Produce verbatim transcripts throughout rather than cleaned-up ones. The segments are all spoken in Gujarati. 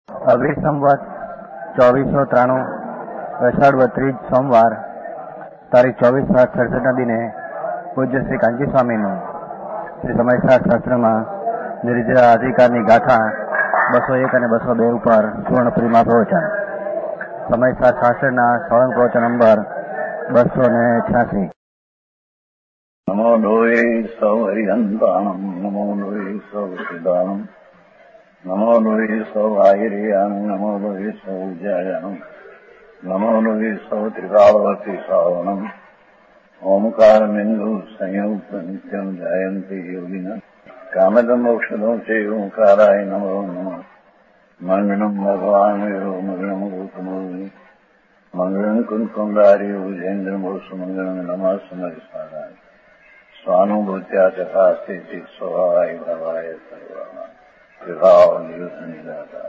અભી સંવત ચોવીસો ત્રાણું અષાઢ બત્રીસ સોમવાર તારીખ ચોવીસ સાત સડસઠના દિને પૂજ્ય શ્રી કાંચી સ્વામીનું શ્રી સમયસાર શાસ્ત્રમાં નિર્જરા અધિકારની ગાથા બસો એક અને બસો બે ઉપર સુવર્ણપુરીમાં પ્રવચન. સમયસાર શાસ્ત્રના સળંગ પ્રવચન નંબર બસો ને છ્યાસી. નમો લોહે સૌ હરિહંતાણમ નમો લોહે સૌ સિદ્ધાણમ નમો લોહે સૌ આયર્યાણમ નમો લોહે સૌ જયાણમ નમો લોહે સૌ ત્રિકાળવતી શ્રાવણમ ઓમકાર બિંદુ સંયુક્ત નિત્યમ જયંતી યોગિના કામદમ ઔષધો છે ઓંકારાય નમો નમઃ. મંગળમ ભગવાન વિરો મંગળમ ગૌતમોની મંગળમ કુંકુંડારી ઉજેન્દ્રમો સુમંગળમ નમઃ સમરિસ્વાદાય સ્વાનુભૂત્યા તથા સ્થિતિ સ્વભાવાય ભવાય સર્વમાં વિભાવ નિયુદ્ધ નિરાધાર.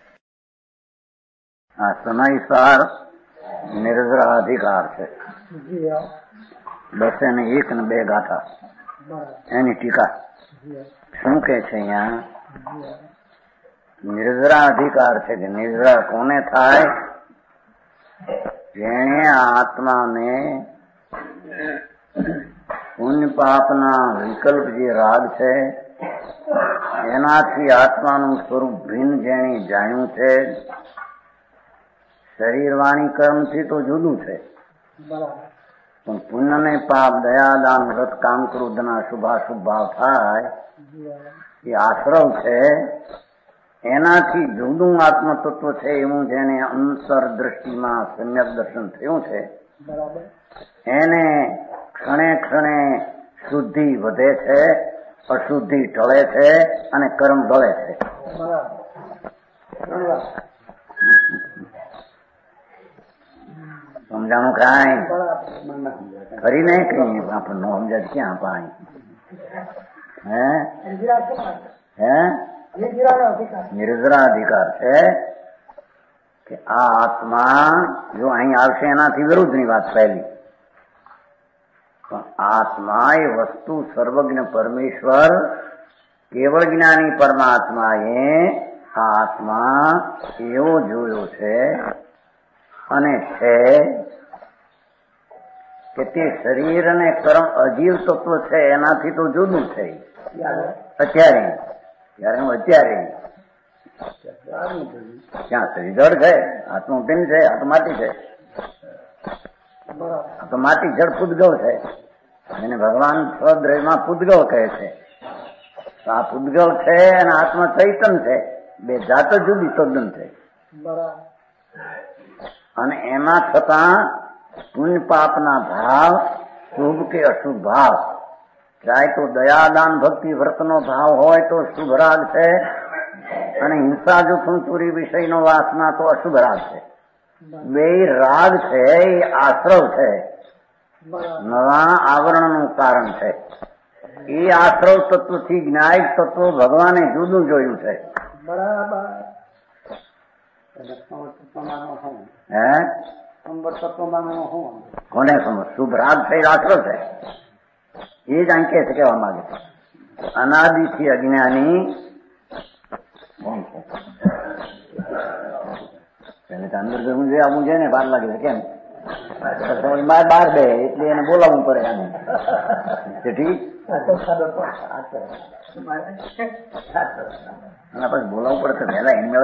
આ સમયસાર નિર્જરા અધિકાર છે. બસે ને એક ને બે ગાથા એની ટીકા શું કે છે અહીંયા? નિર્જરા અધિકાર છે કે નિર્જરા કોને થાય? જેણે આત્માને પુણ્ય પાપના વિકલ્પ જે રાગ છે એનાથી આત્માનું સ્વરૂપ ભિન્ન જેણે જાણ્યું છે. શરીર વાણી કર્મથી તો જુદું છે, પણ પુણ્ય ને પાપ દયા દાન વ્રત કામ ક્રોધના શુભાશુભ ભાવ થાય એ આશ્રવ છે. એનાથી જુદું આત્મતત્વ છે એવું જેને અંતર દ્રષ્ટિમાં સમ્યક દર્શન થયું છે એને ક્ષણે ક્ષણે શુદ્ધિ વધે છે, અશુદ્ધિ ટળે છે અને કર્મ ઢળે છે. સમજાણું કાંઈ ખરી નહીં કઈ આપણને સમજાય ક્યાં પાણી હે હે નિર્જરા અધિકાર છે કે આ આત્મા જો અહીં આવશે એનાથી વિરુદ્ધની વાત પહેલી. પણ આત્મા એ વસ્તુ સર્વજ્ઞ પરમેશ્વર કેવળ જ્ઞાની પરમાત્માએ આ આત્મા એવો જોયો છે અને છે કે તે શરીર અને કર્મ અજીવ તત્વ છે એનાથી તો જુદું છે. અત્યારે ત્યારે હું અત્યારે ક્યાં શરીર જળ છે, આત્મા પિંડ છે, આ તો માટી છે, આ તો માટી જળ પૂદગળ છે. એને ભગવાન સ્વદ્રવ્યમાં પૂદગળ કહે છે. આ પૂદગળ છે અને આત્મા ચૈતન છે, બે જાત જુદી તદ્દન છે. અને એમાં છતાં પુણ્ય પાપના ભાવ શુભ કે અશુભ ભાવ, ચાહે તો દયાદાન ભક્તિ વ્રતનો ભાવ હોય તો શુભ રાગ છે અને હિંસા જુઠ્ઠું ચોરી વિષયનો વાસના તો અશુભ રાગ છે. બે રાગ છે એ આશ્રવ છે, નવા આવરણનું કારણ છે. એ આશ્રવ તત્વથી જ્ઞાયક તત્વ ભગવાને જુદું જોયું છે. હે કોને સમજ? શુભ રાગ છે આશ્રવ છે. એ જ અંકે છે કહેવા માંગે છે. અનાદિથી અજ્ઞાની કોણ છે? પેલે તો અંદર જવું જોઈએ, આવું જોઈએ ને વાર લાગે છે. કેમ બહાર બે એટલે એને બોલાવવું પડે. આને ઠીક એના પછી બોલાવવું પડે તો વહેલા એમ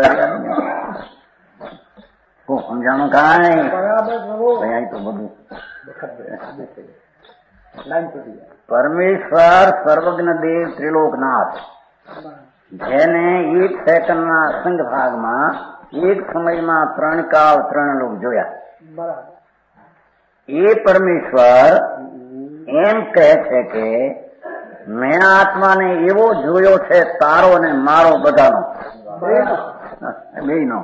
સમજાણું કાંઈ તો બધું. પરમેશ્વર સર્વજ્ઞ દેવ ત્રિલોકનાથ જેને એક સેકન્ડના અસંગ ભાગમાં એક સમયમાં ત્રણ કાળ ત્રણ લોક જોયા, એ પરમેશ્વર એમ કહે છે કે મેં આત્માને એવો જોયો છે તારો ને મારો બધાનો બેનો.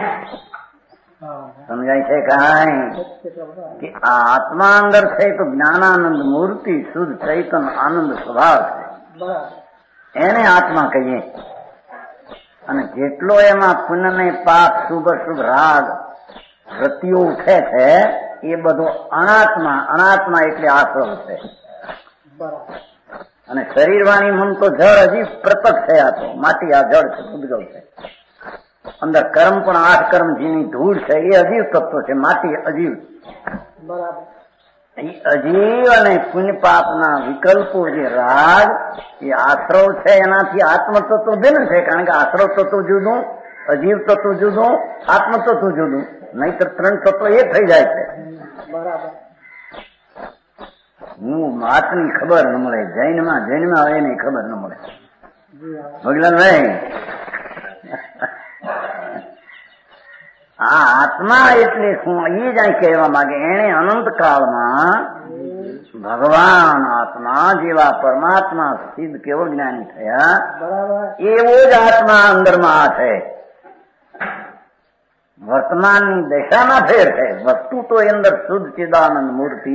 સમજાય છે કાંઈ કે આ આત્મા અંદર છે તો જ્ઞાનાનંદ મૂર્તિ શુદ્ધ ચૈતન આનંદ સ્વભાવ છે, એને આત્મા કહીએ. અને જેટલો એમાં પુણ્ય ને પાપ શુભ શુભ રાગ વૃત્તિઓ ઉઠે છે એ બધો અનાત્મા. અનાત્મા એટલે આશ્રવ છે. અને શરીર વાણી મન તો જળ હજી પ્રતક છે. આ તો માટી, આ જળ છે, ઉદ્ગવ છે. અંદર કર્મ પણ આઠ કર્મ જેની ધૂળ છે એ અજીવ તત્વ છે, માટી અજીવ. બરાબર. એ અજીવ અને પુણ્ય પાપના વિકલ્પો જે રાગ એ આશ્રવ છે એનાથી આત્મતત્વ ભિન્ન છે. કારણ કે આશ્રવ તત્વ જુદું, અજીવ તત્વ જુદું, આત્મતત્વ જુદું, નહીતર ત્રણ તત્વ એ થઈ જાય છે. બરાબર. હું આત્મની ખબર ન મળે, જૈનમાં જૈનમાં એની ખબર ન મળે. ભગવાન નહીં, આ આત્મા એટલે શું એ જ અહીં કહેવા માંગે. એને અનંત કાળમાં ભગવાન આત્મા જેવા પરમાત્મા સિદ્ધ કેવો જ્ઞાની થયા, એવો જ આત્મા અંદરમાં છે. વર્તમાનની દશામાં ફેર છે. વસ્તુ તો અંદર શુદ્ધ ચિદાનંદ મૂર્તિ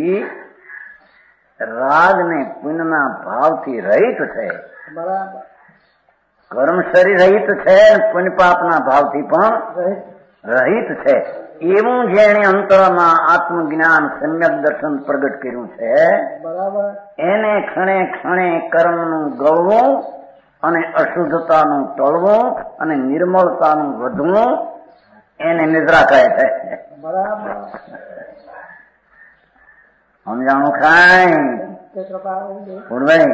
રાગ ને પુણ્યના ભાવથી રહિત છે. બરાબર. કર્મ શરીર રહિત છે, પુણ્ય પાપના ભાવથી પણ રહિત છે. એવું જેણે અંતરમાં આત્મજ્ઞાન સમ્યક દર્શન પ્રગટ કર્યું છે, બરાબર, એને ક્ષણે ક્ષણે કર્મનું ગળવું અને અશુદ્ધતાનું ટળવું અને નિર્મળતાનું વધવું એને નિદ્રા કહે છે. બરાબર. સમજાણું ખાય પૂર્વે.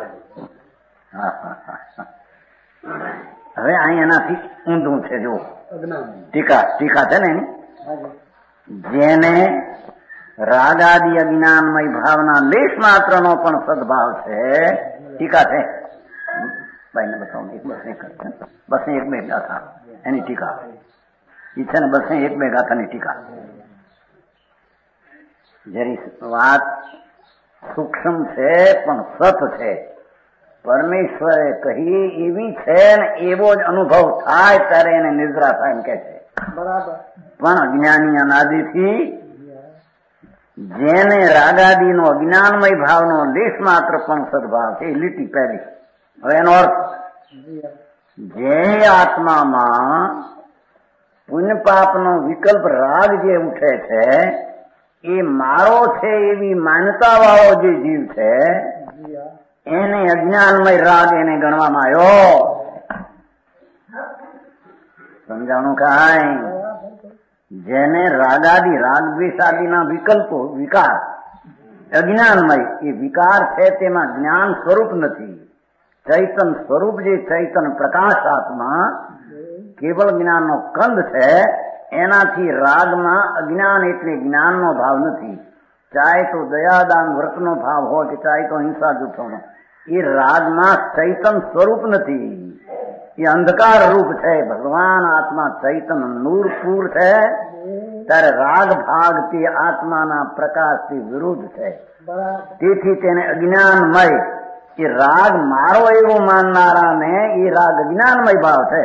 હવે અહીં એનાથી ઊંધું છે. જો ટીકા ટીકા છે ને એની, જેને રાગાદી અજ્ઞાનમય ભાવના લેશ માત્ર નો પણ સદભાવ છે. ટીકા છે ભાઈ ને બતાવો. એક બસ એક બસ એક બે ગાથા એની ટીકા એ છે ને. બસ એક બે ગાથાની ટીકા. જરી વાત સૂક્ષ્મ છે પણ સત છે. પરમેશ્વરે કહી એવી છે ને એવો જ અનુભવ થાય ત્યારે એને નિદ્રા થાય એમ કે છે. બરાબર. પણ અજ્ઞાની અનાદિથી જેને રાગાદી નો અજ્ઞાનમય ભાવનો લેશ માત્ર પણ સદભાવ છે. લીટી પહેલી. હવે એનો અર્થ, જે આત્મામાં પુણ્ય પાપનો વિકલ્પ રાગ જે ઉઠે છે એ મારો છે એવી માન્યતા વાળો જે જીવ છે એને અજ્ઞાનમય રાગ એને ગણવામાં આવ્યો. સમજાણું કાંઈ? જેને રાગાદી રાગ દ્વેષાદિના વિકલ્પો વિકાર અજ્ઞાનમય એ વિકાર છે, તેમાં જ્ઞાન સ્વરૂપ નથી. ચૈતન સ્વરૂપ જે ચૈતન પ્રકાશ આત્મા કેવળ જ્ઞાનનો કંદ છે. એનાથી રાગમાં અજ્ઞાન એટલે જ્ઞાનનો ભાવ નથી. ચાહે તો દયાદાન વ્રતનો ભાવ હોય કે ચાહે તો હિંસા જૂથોનો, એ રાગમાં ચૈતન સ્વરૂપ નથી. એ અંધકાર રૂપ છે. ભગવાન આત્મા ચૈતન નૂરપુર છે, ત્યારે રાગ ભાગ તે આત્માના પ્રકાશથી વિરુદ્ધ છે. તેથી તેને અજ્ઞાનમય, એ રાગ મારો એવું માનનારા ને એ રાગ અજ્ઞાનમય ભાવ છે.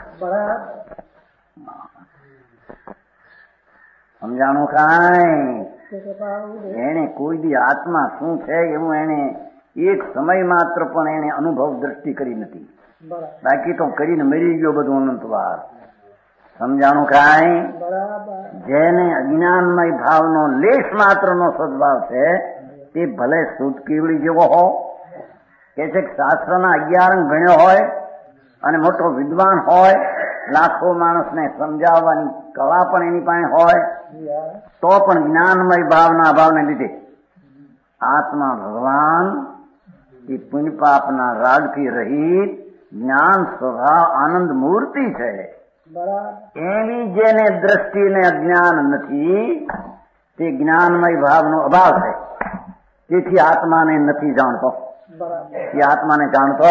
સમજાણું કાંઈ? એને કોઈ દી આત્મા શું છે એવું એને એક સમય માત્ર પણ એને અનુભવ દ્રષ્ટિ કરી નથી. બાકી તો કરીને મરી ગયો બધું અનંતવાર. સમજાણું કાંઈ? જેને અજ્ઞાનમય ભાવનો લેશ માત્ર નો સદભાવ છે તે ભલે શુદ્ધ કેવડી જેવો હો, કે છે શાસ્ત્રના અગિયાર અંગ ભણ્યો હોય અને મોટો વિદ્વાન હોય, લાખો માણસને સમજાવવાની કળા પણ એની પાસે હોય, તો પણ જ્ઞાનમય ભાવના અભાવને લીધે આત્મા ભગવાન એ પુણ્ય પાપના રાગથી રહિત જ્ઞાન સ્વભાવ આનંદ મૂર્તિ છે. એવી જેને દ્રષ્ટિને અજ્ઞાન નથી તે જ્ઞાનમય ભાવનો અભાવ છે. તેથી આત્માને નથી જાણતો. એ આત્માને જાણતો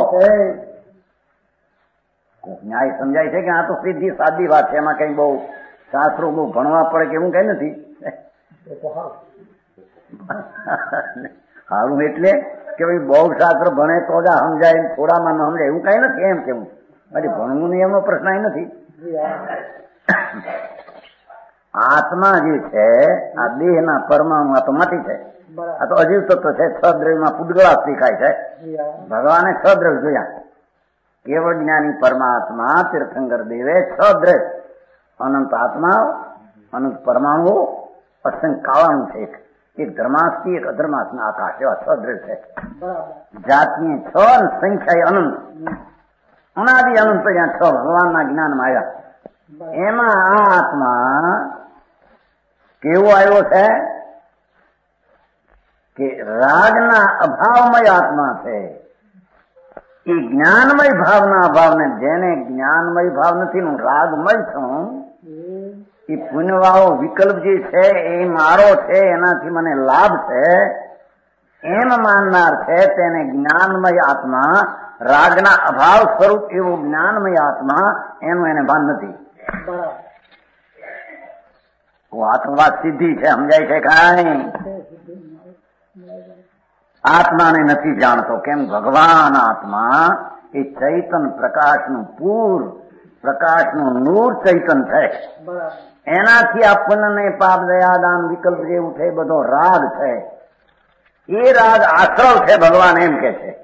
ન્યાય સમજાય છે કે આ તો સીધી સાદી વાત છે. એમાં કઈ બહુ શાસ્ત્રો બહુ ભણવા પડે કે એવું કઈ નથી. સારું એટલે કે ભાઈ બહુ શાસ્ત્ર ભણે તો જ સમજાય, થોડામાં ન સમજાય એવું કઈ નથી. એમ કેવું અરે ભણવું નહીં એમનો પ્રશ્ન નથી. આત્મા જે છે આ દેહના પરમાણુ આ તો માટી છે, આ તો અજીવ તત્વ છે. છ દ્રવ્યમાં પૂતગળા દેખાય છે. ભગવાને છ દ્રવ્ય જોયા. કેવળ જ્ઞાની પરમાત્મા તીર્થંકર દેવે છ દ્રવ્ય, અનંત આત્મા, અનંત પરમાણુ, અસંખ્ય કાળાનું છે. એક ધર્માસ્થી, એક અધર્માસના આકાશ, એવા છ દ્રવ્ય છે. જાતની છ સંખ્યા અનંત, અનાદિ અનંત ત્યાં છ ભગવાનના જ્ઞાનમાં આવ્યા. એમાં આ આત્મા કેવો આવ્યો છે કે રાગના અભાવમય આત્મા છે. એ જ્ઞાનમય ભાવના અભાવને જેને જ્ઞાનમય ભાવ નથી હું રાગમય છું, એ પુણ્યવાળો વિકલ્પ જે છે એ મારો છે, એનાથી મને લાભ છે એમ માનનાર છે તેને જ્ઞાનમય આત્મા, રાગના અભાવ સ્વરૂપ એવો જ્ઞાનમય આત્મા એનું એને ભાન નથી. આત્મવાદ સિદ્ધિ છે, સમજાય છે કાંઈ? આત્માને નથી જાણતો. કેમ? ભગવાન આત્મા એ ચૈતન પ્રકાશનું પૂર, પ્રકાશનું નૂર ચૈતન છે. એનાથી આ પુણ્ય પાપ દયાદાન વિકલ્પ જે ઉઠે બધો રાગ છે. એ રાગ આશ્રવ છે ભગવાન એમ કે છે.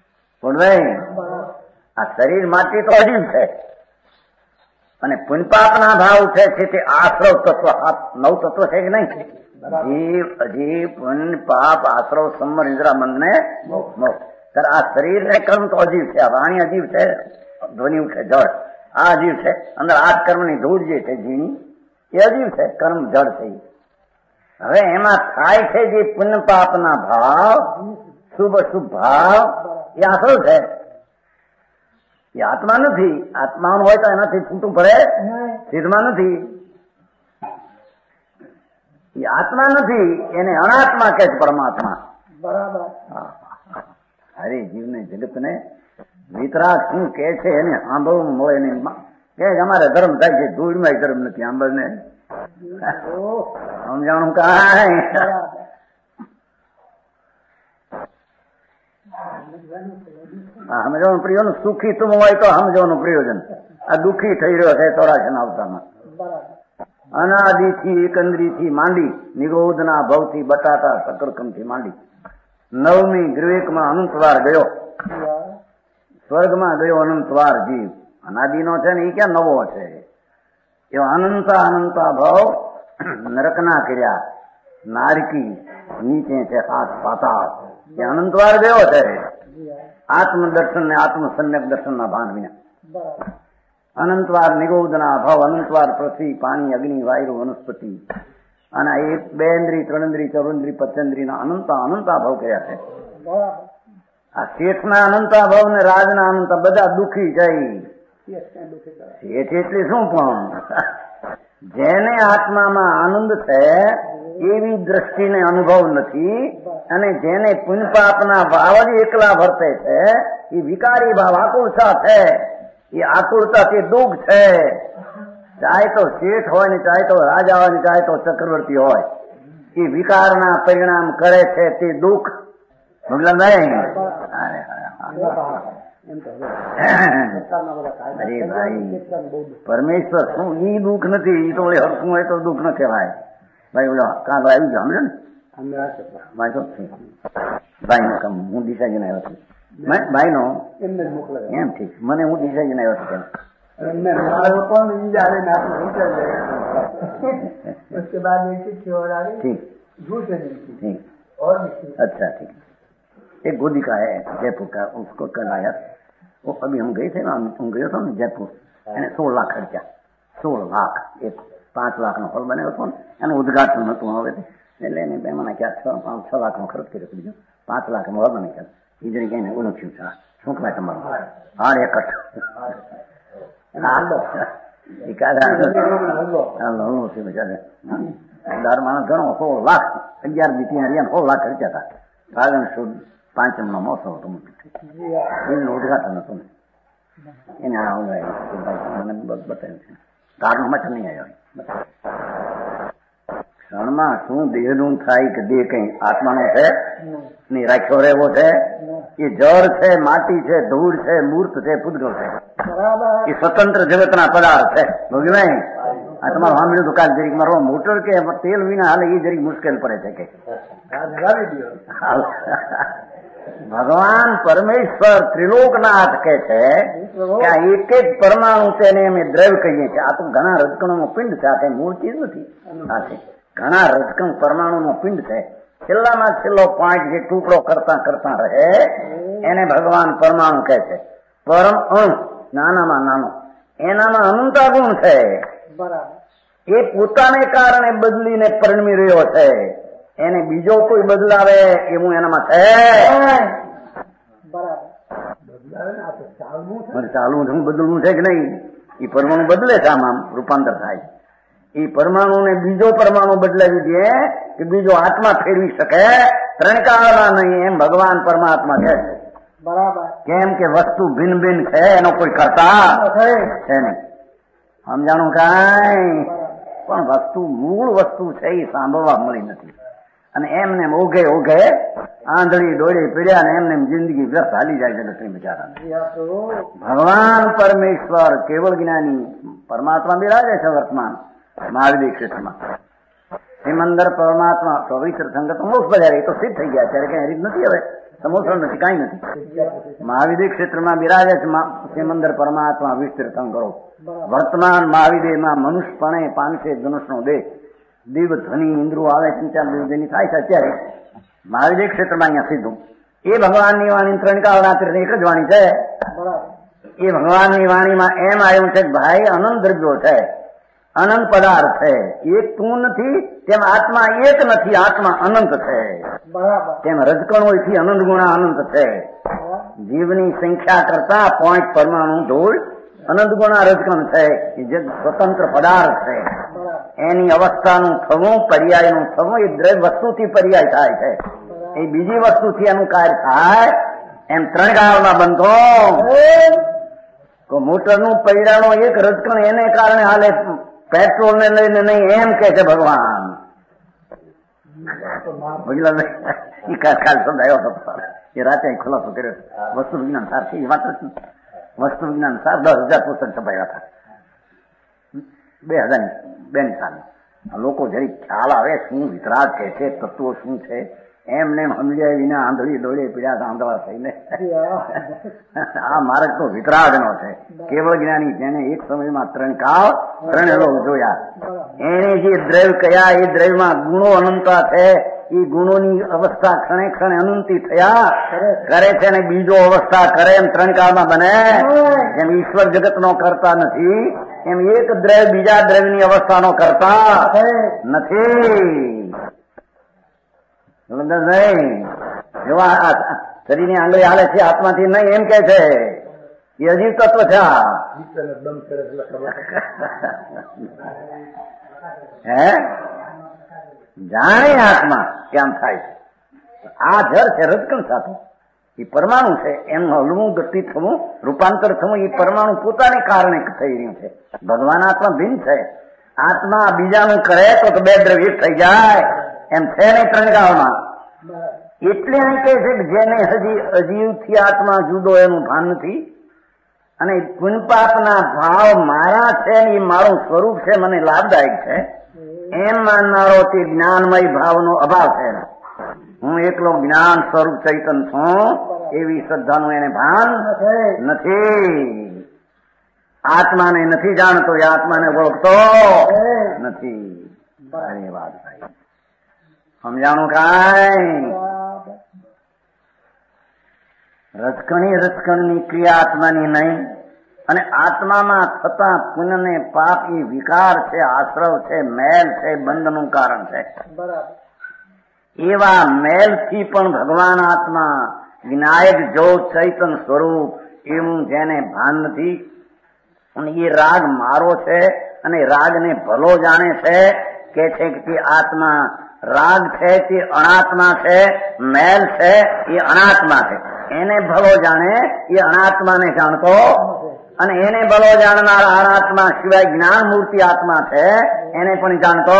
આ શરીર માટે તો અજીવ છે અને પુણ્યપાપના ભાવ ઉઠે છે તે આશ્રવ તત્વ, નવ તત્વ છે કે નહીં? જીવ અજીવ પુણ્ય પાપ આશ્રવ સંવર ઇન્દ્રા મન ને મોક્ષ. આ શરીર ને કર્મ તો અજીવ છે. આ વાણી અજીવ છે, ધ્વનિ ઉઠે જળ આ અજીવ છે. અંદર આઠ કર્મની ધૂળ જે છે ઝીણી એ અજીવ છે, કર્મ જળ છે. હવે એમાં થાય છે જે પુણ્ય પાપના ભાવ, શુભ અશુભ ભાવ એ આશ્રવ છે, એ આત્મા નથી. આત્મા હોય તો એનાથી છૂટું પડે સિદ્ધમાં નથી. એ આત્મા નથી, એને અનાત્મા કે છે પરમાત્મા. બરાબર. અરે જીવને જગતને વિતરાગ શું કે છે એને સાંભળવું મળે નહીં. કે અમારે ધર્મ થાય છે, ધૂળમાં ધર્મ નથી. સાંભળને સમજાણું કાંઈ. સમજવાનું પ્રયોજન સુખી તું હોય તો સમજવાનું પ્રયોજન. આ દુઃખી થઈ રહ્યો છે ચોરાશી અવતારમાં. અનાદિથી એકંદરીથી માંડી, નિરોધના ભવથી બટાટા શકરકમથી માંડી, નવમી ગ્રીવેકમાં અનંતવાર ગયો, સ્વર્ગમાં ગયો અનંતવાર જીવ. અનાદિનો છે ને એ ક્યાં નવો છે? એવા અનંતા અનંતા ભવ નરકના કર્યા, નારકી નીચે છે હાથ પાતાળ, એ અનંતવાર ગયો છે આત્મદર્શન ને આત્મ સમ્યક દર્શન ના ભાન વિના. અનંતવાર નિરોધના ભાવ, અનંતવાર પૃથ્વી પાણી અગ્નિ વાયુ વનસ્પતિ, અને એક બે ઇન્દ્રી ત્રણ ઇન્દ્રી ચૌન્દ્રી પચેન્દ્રી ના અનંતા અનંતા ભાવ કર્યા છે. આ શેઠના અનંતા ભાવ ને રાજના અનંતા બધા દુઃખી જાય. શેઠ એટલે શું? પણ જેને આત્મામાં આનંદ છે એવી દ્રષ્ટિને અનુભવ નથી, અને જેને પુણ્ય પાપના ભાવ જ એકલા વર્તે છે એ વિકારી ભાવ આકુળતા છે. એ આકુળતા તે દુઃખ છે. ચાહે તો શેઠ હોય ને ચાહે તો રાજા હોય ને ચાહે તો ચક્રવર્તી હોય, એ વિકારના પરિણામ કરે છે તે દુઃખ. અરે ભાઈ, પરમેશ્વર શું ઈ દુઃખ નથી? ઈ તો હરખું હોય તો દુઃખ ન કહેવાય. ભાઈ ઓલો કાંતો આવી ગયો સમજો ને ભાઈ નો કામ. હું દિશાજીને આવ્યો છું ભાઈ નો એમ ઠીક. મને હું દિશાજીને આવ્યો છું ठीक ठीक अच्छा ठीक. एक गोदी का है जयपुर का, उसको कल आया. वो अभी हम गए थे ना, हम गए थे ना जयपुर. એને સોળ લાખ ખર્ચા, સોળ લાખ. એક પાંચ લાખ નો હોલ બનાવ્યો હતો ને, એનું ઉદઘાટન હતું. હવે એટલે એને બે મને ક્યાં છ પાંચ છ લાખ નો ખર્ચ કર્યો બીજો પાંચ લાખ નો હોલ બની ગયા. એ જરી કઈને ઓલું થયું છે. શું કહેવાય તમારું? હાર એકઠ દર માણસ ગણો સોળ લાખ અગિયાર બી ત્યાં સોળ લાખ ખર્ચા હતા. ફાગણ સુદ પાંચમ નો મોસો હતો. એનું ઉદઘાટન હતું ને એને મને બતાવ્યું છે. કારનો મઠ નહીં આવ્યો. ક્ષણમાં શું દેહનું થાય કે દેહ કઈ આત્માનો છે નહીં, રાખ્યો રહેવો છે. એ જળ છે, માટી છે, ધૂળ છે, મૂર્ત છે, પૂતગલ છે. એ સ્વતંત્ર જગતના પદાર્થ છે. ભોગવાય આ તમારું સાંભળ્યું તો કાલ જરીક મારો મોટર કે તેલ વિના હાલે એ જરીક મુશ્કેલ પડે છે કે ભગવાન પરમેશ્વર ત્રિલોકનાથ કે છે કે આ એક એક પરમાણુ છે એને અમે દ્રવ્ય કહીએ છીએ. આ તો ઘણા રજકણોનો પિંડ છે, આ કઈ મૂળ ચીજ નથી. આ છે ઘણા રજકણ પરમાણુનો પિંડ છે. છેલ્લામાં છેલ્લો પોઈન્ટ જે ટુકડો કરતા કરતા રહે એને ભગવાન પરમાણુ કહે છે. પરમ અણુ નાનામાં નાનો એનામાં અનંતા ગુણ છે. બરાબર. એ પોતાને કારણે બદલીને પરિણમી રહ્યો છે. એને બીજો કોઈ બદલાવે એવું એનામાં છે. બરાબર. ચાલવું છે બદલવું છે કે નહીં? એ પરમાણુ બદલે છે, આમ આમ રૂપાંતર થાય. એ પરમાણુ ને બીજો પરમાણુ બદલાવી દે કે બીજો આત્મા ફેરવી શકે ત્રણ કાળમાં નહીં, એમ ભગવાન પરમાત્મા કહે છે. બરાબર. કેમ કે વસ્તુ ભિન્ન ભિન્ન છે, એનો કોઈ કરતા છે નહીં. સમજાણું કાંઈ? પણ વસ્તુ મૂળ વસ્તુ છે એ સાંભળવા મળી નથી, અને એમને ઓઘે ઓઘે આંધળી ડોળી પીડ્યા ને એમને જિંદગી વ્યર્થ હાલી જાય જગતની બિચારાને. ભગવાન પરમેશ્વર કેવળ જ્ઞાની પરમાત્મા બિરાજે છે વર્તમાન મહાવિદ્ય ક્ષેત્રમાં. સિમંદર પરમાત્મા ચોવીસ સંગત મોક્ષ બજારે એ તો સિદ્ધ થઈ ગયા, ત્યારે કઈ રીત નથી, હવે સમોસણ નથી, કઈ નથી. મહાવિદ્ય ક્ષેત્રમાં બિરાજે છે સિમંદર પરમાત્મા વીસ તીર્થંકરો. વર્તમાન મહાવિદ્યમાં મનુષ્યપણે પાંચસે ધનુષનો દેહ, દિવ ધ્વનિ ઇન્દ્રો આવે ચિંતા જેની થાય છે અત્યારે મહાવિદ્ય ક્ષેત્રમાં અહીંયા સીધું. એ ભગવાનની વાણી ત્રણ કાળના તીર્થ એક જ વાણી છે. એ ભગવાનની વાણીમાં એમ આવ્યું છે કે ભાઈ અનંત દ્રવ્યો છે, અનંત પદાર્થ છે, એક તું નથી તેમ આત્મા એક નથી, આત્મા અનંત છે. તેમ રજકણોથી અનંત ગુણા અનંત છે. જીવની સંખ્યા કરતા પોઈન્ટ પરમાણુ ધૂળ અનંત ગુણા રજકણ છે. એ જે સ્વતંત્ર પદાર્થ છે એની અવસ્થાનું થવું, પર્યાયનું થવું એ દ્રવ્ય વસ્તુથી પર્યાય થાય છે. એ બીજી વસ્તુથી એનું કાર્ય થાય. એમ ત્રણ કાળમાં બનતો મોટરનું પૈડાનો એક રજકણ એને કારણે હાલે, પેટ્રોલ ને લઈને નહીં, એમ કે છે ભગવાન. એ કાલ સમજાયો હતો એ રાતે ખુલાસો કર્યો. વસ્તુ વિજ્ઞાન સાર છે એ વાત જ વસ્તુ વિજ્ઞાન સાર દસ હજાર પુસ્તક છપાયા હતા બે હજાર બે ની સાલ. લોકો જરી ખ્યાલ આવે શું વિતરાગ કે છે, તત્વો શું છે, એમને સમજાય વિના આંધળી ડોળે પીડ્યા આંધળા થઈને. આ માર્ગ તો વિતરાગ નો છે. કેવળ જ્ઞાની જેને એક સમયમાં ત્રણ કાળ ત્રણ લોક જોયા, એને જે દ્રવ્ય કયા એ દ્રવ્યમાં ગુણો અનંતા છે. એ ગુણોની અવસ્થા ક્ષણે ક્ષણે અનંતી થયા કરે છે, અને બીજો અવસ્થા કરે એમ ત્રણ કાળમાં બને. એમ ઈશ્વર જગત નો કરતા નથી, એમ એક દ્રવ્ય બીજા દ્રવ્યની અવસ્થાનો કરતા નથી. એવા શરીરની આંગળી હાલે છે આત્માથી નહીં, એમ કે છે એ અજીવ તત્વ છે. હે જાણે આત્મા કેમ થાય છે. આ જર છે રજકણ સાથે, એ પરમાણુ છે, એનું હલવું ગતિ થવું રૂપાંતર થવું એ પરમાણુ પોતાને કારણે થઈ રહ્યું છે. ભગવાન આત્મા ભિન્ન છે. આત્મા બીજાનું કરે તો બે દ્રવ્ય થઈ જાય એમ છે નહીં ત્રણ કાળમાં. એટલે એમ કે છે કે જેને હજી અજીવથી આત્મા જુદો એનું ભાન નથી, અને પુણ્યપાપના ભાવ મારા છે ને એ મારું સ્વરૂપ છે, મને લાભદાયક છે એમ માનનારો તે જ્ઞાનમય ભાવનો અભાવ છે. હું એકલો જ્ઞાન સ્વરૂપ ચૈતન છું એવી શ્રદ્ધાનું એને ભાન નથી. આત્માને નથી જાણતો, એ આત્માને ઓળખતો નથી. એ વાત થાય સમજાણું કાંઈ? રજકણી રજકણની ક્રિયા આત્માની નહીં, અને આત્મામાં થતા પુણ્ય ને પાપ એ વિકાર છે, આશ્રવ છે, મેલ છે, બંધનું કારણ છે. એવા મેલથી પણ ભગવાન આત્મા વિનાયક જો ચૈતન સ્વરૂપ એવું જેને ભાન નથી, અને એ રાગ મારો છે અને રાગને ભલો જાણે છે, કે છે કે તે આત્મા રાગ છે તે અનાત્મા છે, મેલ છે એ અનાત્મા છે. એને ભલો જાણે એ અનાત્માને જાણતો, અને એને ભલો જાણનાર અનાત્મા સિવાય જ્ઞાન મૂર્તિ આત્મા છે એને પણ જાણતો.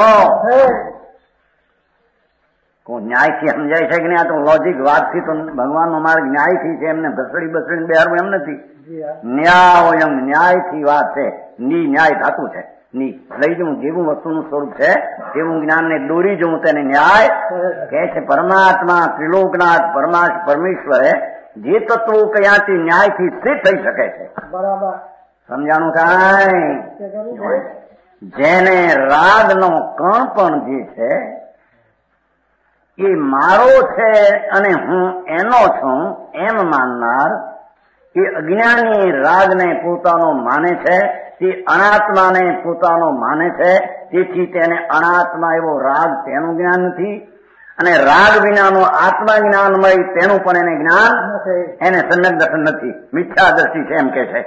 ન્યાયથી સમજાય છે કે નહીં? આ તો લોજિક વાતથી તો ભગવાનનો માર્ગ ન્યાયથી છે, એમને ઘસડી બસડી બેહારવું એમ નથી. ન્યાય એમ ન્યાયથી વાત છે. ની ન્યાય ધાતુ છે. ની લઈ જવું જેવું વસ્તુનું સ્વરૂપ છે તેવું જ્ઞાનને દોરી જવું તેને ન્યાય કે છે. પરમાત્મા ત્રિલોકનાથ પરમા પરમેશ્વરે જે તત્વો કયાથી ન્યાયથી સ્થિત થઈ શકે છે. બરાબર સમજાણું કાંઈ? જેને રાગનો કણ પણ જે છે એ મારો છે અને હું એનો છું એમ માનનાર એ અજ્ઞાની રાગને પોતાનો માને છે, તે અનાત્માને પોતાનો માને છે, તેથી તેને અનાત્મા એવો રાગ તેનું જ્ઞાન નથી, અને રાગ વિનાનો આત્મા જ્ઞાનમય તેનું પણ એને જ્ઞાન, એને સમ્યક દર્શન નથી, મિથ્યા દ્રષ્ટિ છે એમ કે છે.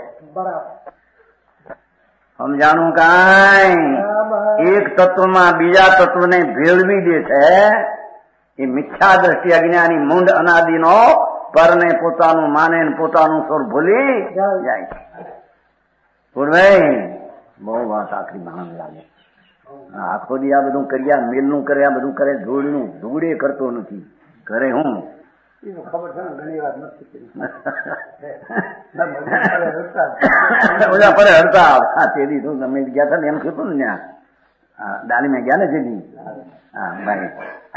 સમજાણું કાંઈ? એક તત્વમાં બીજા તત્વને ભેળવી દે છે એ મિથ્યા દ્રષ્ટિ અજ્ઞાની મૂંડ અનાદિનો પરને પોતાનું માને ને પોતાનું સ્વર ભૂલી જાય છે. પૂર્વે બહુ વાત આખરી મહાન લાગે. આખો દી આ બધું કર્યા, મેલનું કરે, આ બધું કરે, ધૂળનું ધૂળે કરતો નથી, કરે હું ખબર છે ને ઘણી વાર નથી ઓલા પડે હડતા. હા તેદી તું તમે ગયા હતા ને એમ કીધું ને ત્યાં દાલી માં ગયા ને જેદી. હા ભાઈ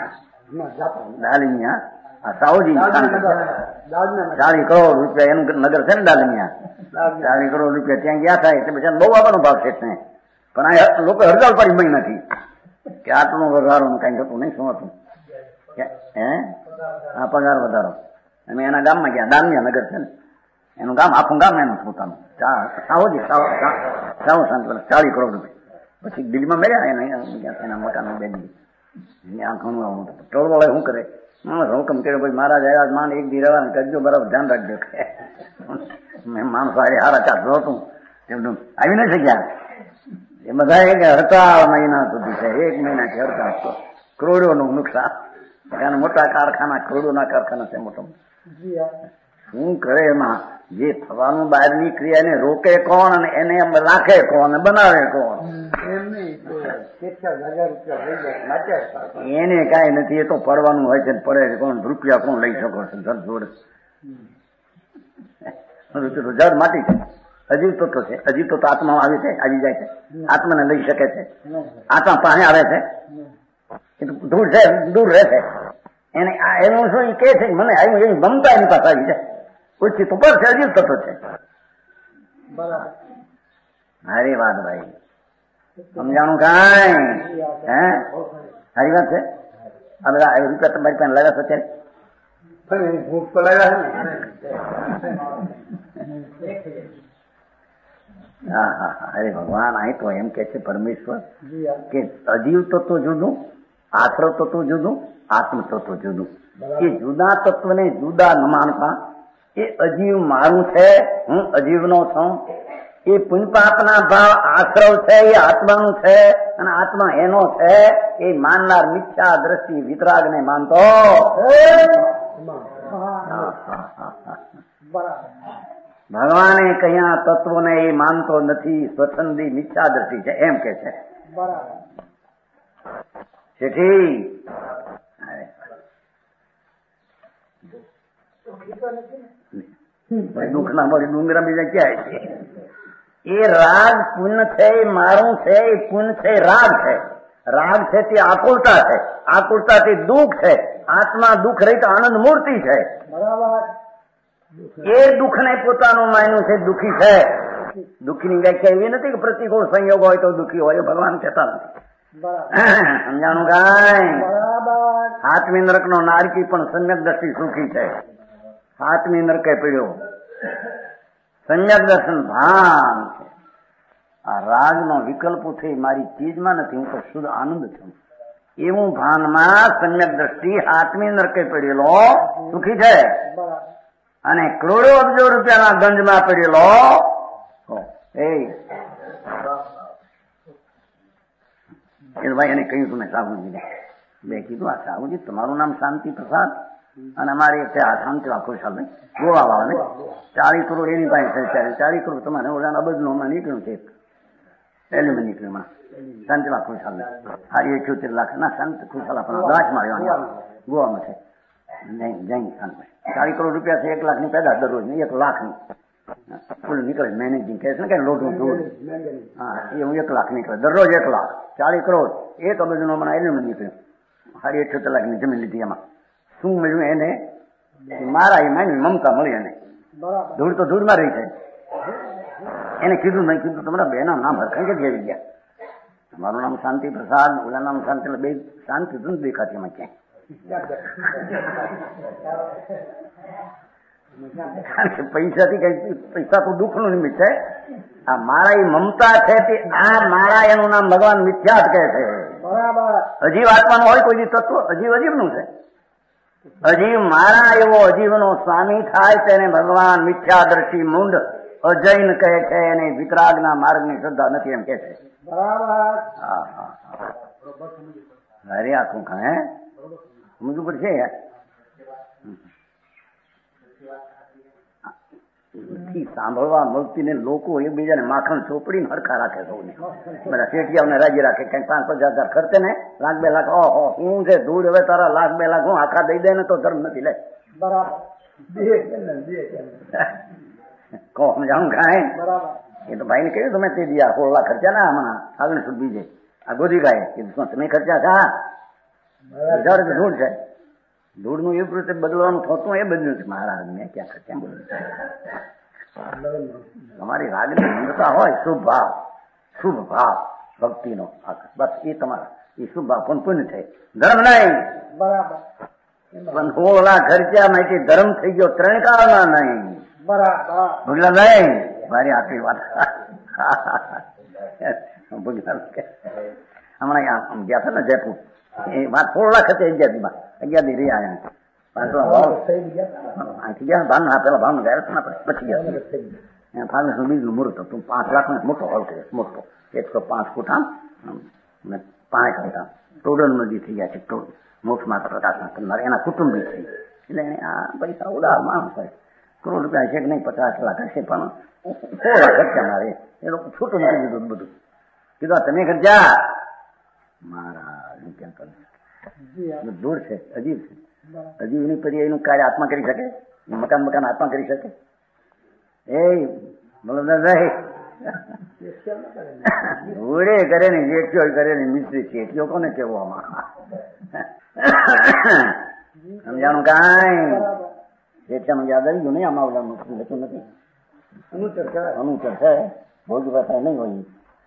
દાલી હા સાઉજી ચાલીસ કરોડ રૂપિયા એનું નગર છે ને દાલિમિયા, ચાલીસ કરોડ રૂપિયા ત્યાં ગયા થાય એટલે પછી બહુ આપવાનો ભાગ છે ને. પણ આ લોકો હડતાલ પાડી મળી નથી કે આટલું વધારો કઈ થતું નહીં. શું હતું હે? હા પગાર વધારો. અમે એના ગામમાં ગયા, દામિયા નગર છે ને એનું ગામ, આખું ગામ એનું પોતાનું. સાઉજી સાવ શાંત ચાલીસ કરોડ રૂપિયા પછી દિલ્હીમાં મળ્યા એના મકાન બેની. ત્યાં ઘણું આવું ટોળ વાળા શું કરે, હુકમ કર્યો ભાઈ મહારાજ આવ્યા માન એક દી રહેવાનું કરજો, બરાબર ધ્યાન રાખજો. મેં માણસો હારા ચાર જોતું એમનું આવી ન શક્યા. એ બધા હડતાળ મહિના સુધી છે, એક મહિના થી હડતાળ તો કરોડોનું નુકસાન. ત્યાં મોટા કારખાના, કરોડોના કારખાના છે મોટા. શું કરે એમાં? જે થવાનું બહારની ક્રિયાને રોકે કોણ અને એને રાખે કોણ, બનાવે કોણ? એને કઈ નથી, એ તો પડવાનું હોય છે, પડે કોણ? રૂપિયા કોણ લઈ શકો છો? જડ જોડે જડ માટી છે, અજીવ તત્વ છે. અજીવ તત્વ આત્મા આવે છે, આવી જાય છે, આત્માને લઈ શકે છે. આત્મા પાસે આવે છે, દૂર છે, દૂર રહે છે. એને એનું શું એ કે છે મને આવ્યું એવી મમતા એની પાસે આવી જાય. ઓછી તો પર છે, અજીવ તત્વ છે. હારી વાત ભાઈ, સમજાણું કાંઈ? હે હારી વાત છે. આ બધા રૂપિયા તમારી પાસે લાવ્યા છો ત્યારે ભૂખ તો લાવ્યા હા હા હા અરે ભગવાન અહીં તો એમ કે છે પરમેશ્વર કે અજીવ તત્વ જુદું, આશ્રવ તત્વ જુદું, આત્મ તત્વ જુદું. એ જુદા તત્વને જુદા ન માનતા એ અજીવ મારું છે, હું અજીવનો છું. એ પુણ્યપાપના ભાવ આશ્રવ છે, એ આત્માનું છે, અને આત્મા એનો છે. એ માનનાર મિથ્યા દ્રષ્ટિ વિતરાગને માનતો ભગવાને કયા તત્વોને એ માનતો નથી. સ્વચ્છંદી મિથ્યા દ્રષ્ટિ છે એમ કે છે. તેથી દુઃખ ના મળી ડુંગરા બીજા ક્યાં છે? એ રાગ પુણ્ય છે, એ મારું છે. એ પુણ્ય છે, રાગ છે. રાગ છે તે આકુલતા છે, આકુલતા તે દુઃખ છે. આત્મા દુઃખ રહિત આનંદ મૂર્તિ છે. એ દુઃખ ને પોતાનું માન્યું છે, દુઃખી છે. દુઃખી ની વ્યાખ્યા એવી નથી કે પ્રતિકૂળ સંયોગ હોય તો દુઃખી હોય, ભગવાન કહેતા નથી. સમજાણું કાંઈ? હાથમી નરક નો નારકી પણ સમ્યક દ્રષ્ટિ સુખી છે. હાથમી નરકે પીડ્યો સમ્યક દર્શન ભાન છે. આ રાગ નો વિકલ્પ થઈ મારી ચીજમાં નથી, હું તો શુદ્ધ આનંદ છું એવું ભાનમાં સમ્યક દ્રષ્ટિ હાથમી નરકે પડેલો સુખી છે. અને કરોડો અબજો રૂપિયાના ગંજમાં પડેલો એ ભાઈ એને કહ્યું તમે સાહુજી બે કીધું આ સાહુજી તમારું નામ શાંતિ પ્રસાદ અને અમારે શાંતિ ખુશાલ ભાઈ ગોવા વાળા ને ચાલીસ કરોડ એની પાસે છે. ચાલીસ કરોડ તમારે ઓલા અબજ નો નીકળ્યું છે, એલ્યુમિન નીકળ્યું શાંતિલા ખુશાલ હારી એક્યોતેર લાખ ના શાંતિ ખુશાલ આપણા દાચ માર્યો ગોવામાં છે. જૈન જૈન શાંતિ ચાલીસ કરોડ રૂપિયા છે, એક લાખ ની પેદા દરરોજ ની, એક લાખ ની ફૂલ નીકળે. મેનેજિંગ કહે છે ને કઈ લોટું દૂર હા એ હું એક લાખ નીકળે દરરોજ, એક લાખ ચાલીસ કરોડ એક અબજ નો મને એલ્યુમિન નીકળ્યું. હારી એક્યોતેર લાખ ની જમીન લીધી. એમાં શું મળ્યું એને? મારા એ માની મમતા મળી. એને ધૂળ તો ધૂળમાં રહી છે. એને કીધું મેં કીધું તમારા બેના નામ હરખાઈ કે આવી ગયા. તમારું નામ શાંતિ પ્રસાદ, ઓલા નામ શાંતિ, એટલે બે શાંતિ નથી દેખાતી એમાં ક્યાંય. કારણ કે પૈસાથી કઈ પૈસા તો દુઃખનું નિમિત્ત છે. આ મારા એ મમતા છે તે આ મારા એનું નામ ભગવાન મિથ્યા કહે છે. અજીવ આત્માનું હોય કોઈ તત્વ અજીવ અજીવનું છે. અજીવ મારા એવો અજીવનો સ્વામી થાય તેને ભગવાન મિથ્યાદર્શી મૂંડ અજૈન કહે છે અને વિતરાગના માર્ગની શ્રદ્ધા નથી એમ કે છે. હા હા અરે આખું ખા સમજવું પડશે યાર. સાંભળવા મળતી ને લોકો એકબીજાને માખણ ચોપડીને હરખા રાખે સૌને. બધા શેઠિયાઓને રાજી રાખે. કઈ પાંચ પચાસ હજાર ખર્ચે ને લાખ બે લાખ ઓહો હું છે ધૂળ હવે તારા લાખ બે લાખ હું આખા દઈ દે ને તો ધર્મ નથી લે. બરાબર કહો સમજાવું કાંઈ એ તો ભાઈ ને કહ્યું તમે તે દિયા સોળ લાખ ખર્ચા ના હમણાં આગળ સુધી છે આ ગોધી ગાય કીધું તમે ખર્ચા થા હજાર ધૂળ છે. ધૂળ નું એવું રીતે બદલવાનું થતું એ બદલ્યું છે મહારાજ મેં ક્યાં ખર્ચા બોલ્યું. તમારી રાગની મંદતા હોય શુભ ભાવ શુભ ભાવ ભક્તિનો બસ એ તમારા એ શુભ ભાવ પણ પુણ્ય થાય ધર્મ નહીં. બરાબર પણ સોળ લાખ ખર્ચા માંથી ધર્મ થઈ ગયો ત્રણ કાળના નહીં. બરાબર ભગલા નહીં મારી આખી વાત ભગલા હમણાં ગયા હતા ને જયપુર એ વાત સોળ લાખ હતી અગિયાર અગિયાર દી રહ્યા અહીંયા ભાન પેલા ભાવનું ગયા પછી ગયા ફાર્મસી બીજનું મુહૂર્ત હતું પાંચ લાખ નો મોટો હોલ કર્યો મોટો એકસો પાંચ ફૂટ આમ પાંચ ફૂટ આમ ટોડલ નદી થઈ ગયા છે. મોક્ષ માતા પ્રકાશના એના કુટુંબી છે એટલે આ પૈસા ઉદાર માણસ હોય કરોડ રૂપિયા છે કે નહીં પચાસ લાખ હશે પણ સો લાખ ખર્ચા મારે એ લોકો છૂટું નથી દીધું બધું કીધું તમે ખર્ચા મારા ક્યાં કરે દૂર છે અજીબ છે. અજીબ ની પરી એનું કાર્ય આત્મા કરી શકે મકાન મકાન આત્મા કરી શકે એ ઓળે કરે ને જેઠ્યો કરે ને મિસ્ત્રી શેઠિયો કોને કેવો આમાં સમજાણું કાંઈ શેઠિયાનું યાદ આવી ગયું નહીં આમાં ઓલાનું લેતું નથી અનુચર છે ભોગ ભાષા નહીં હોય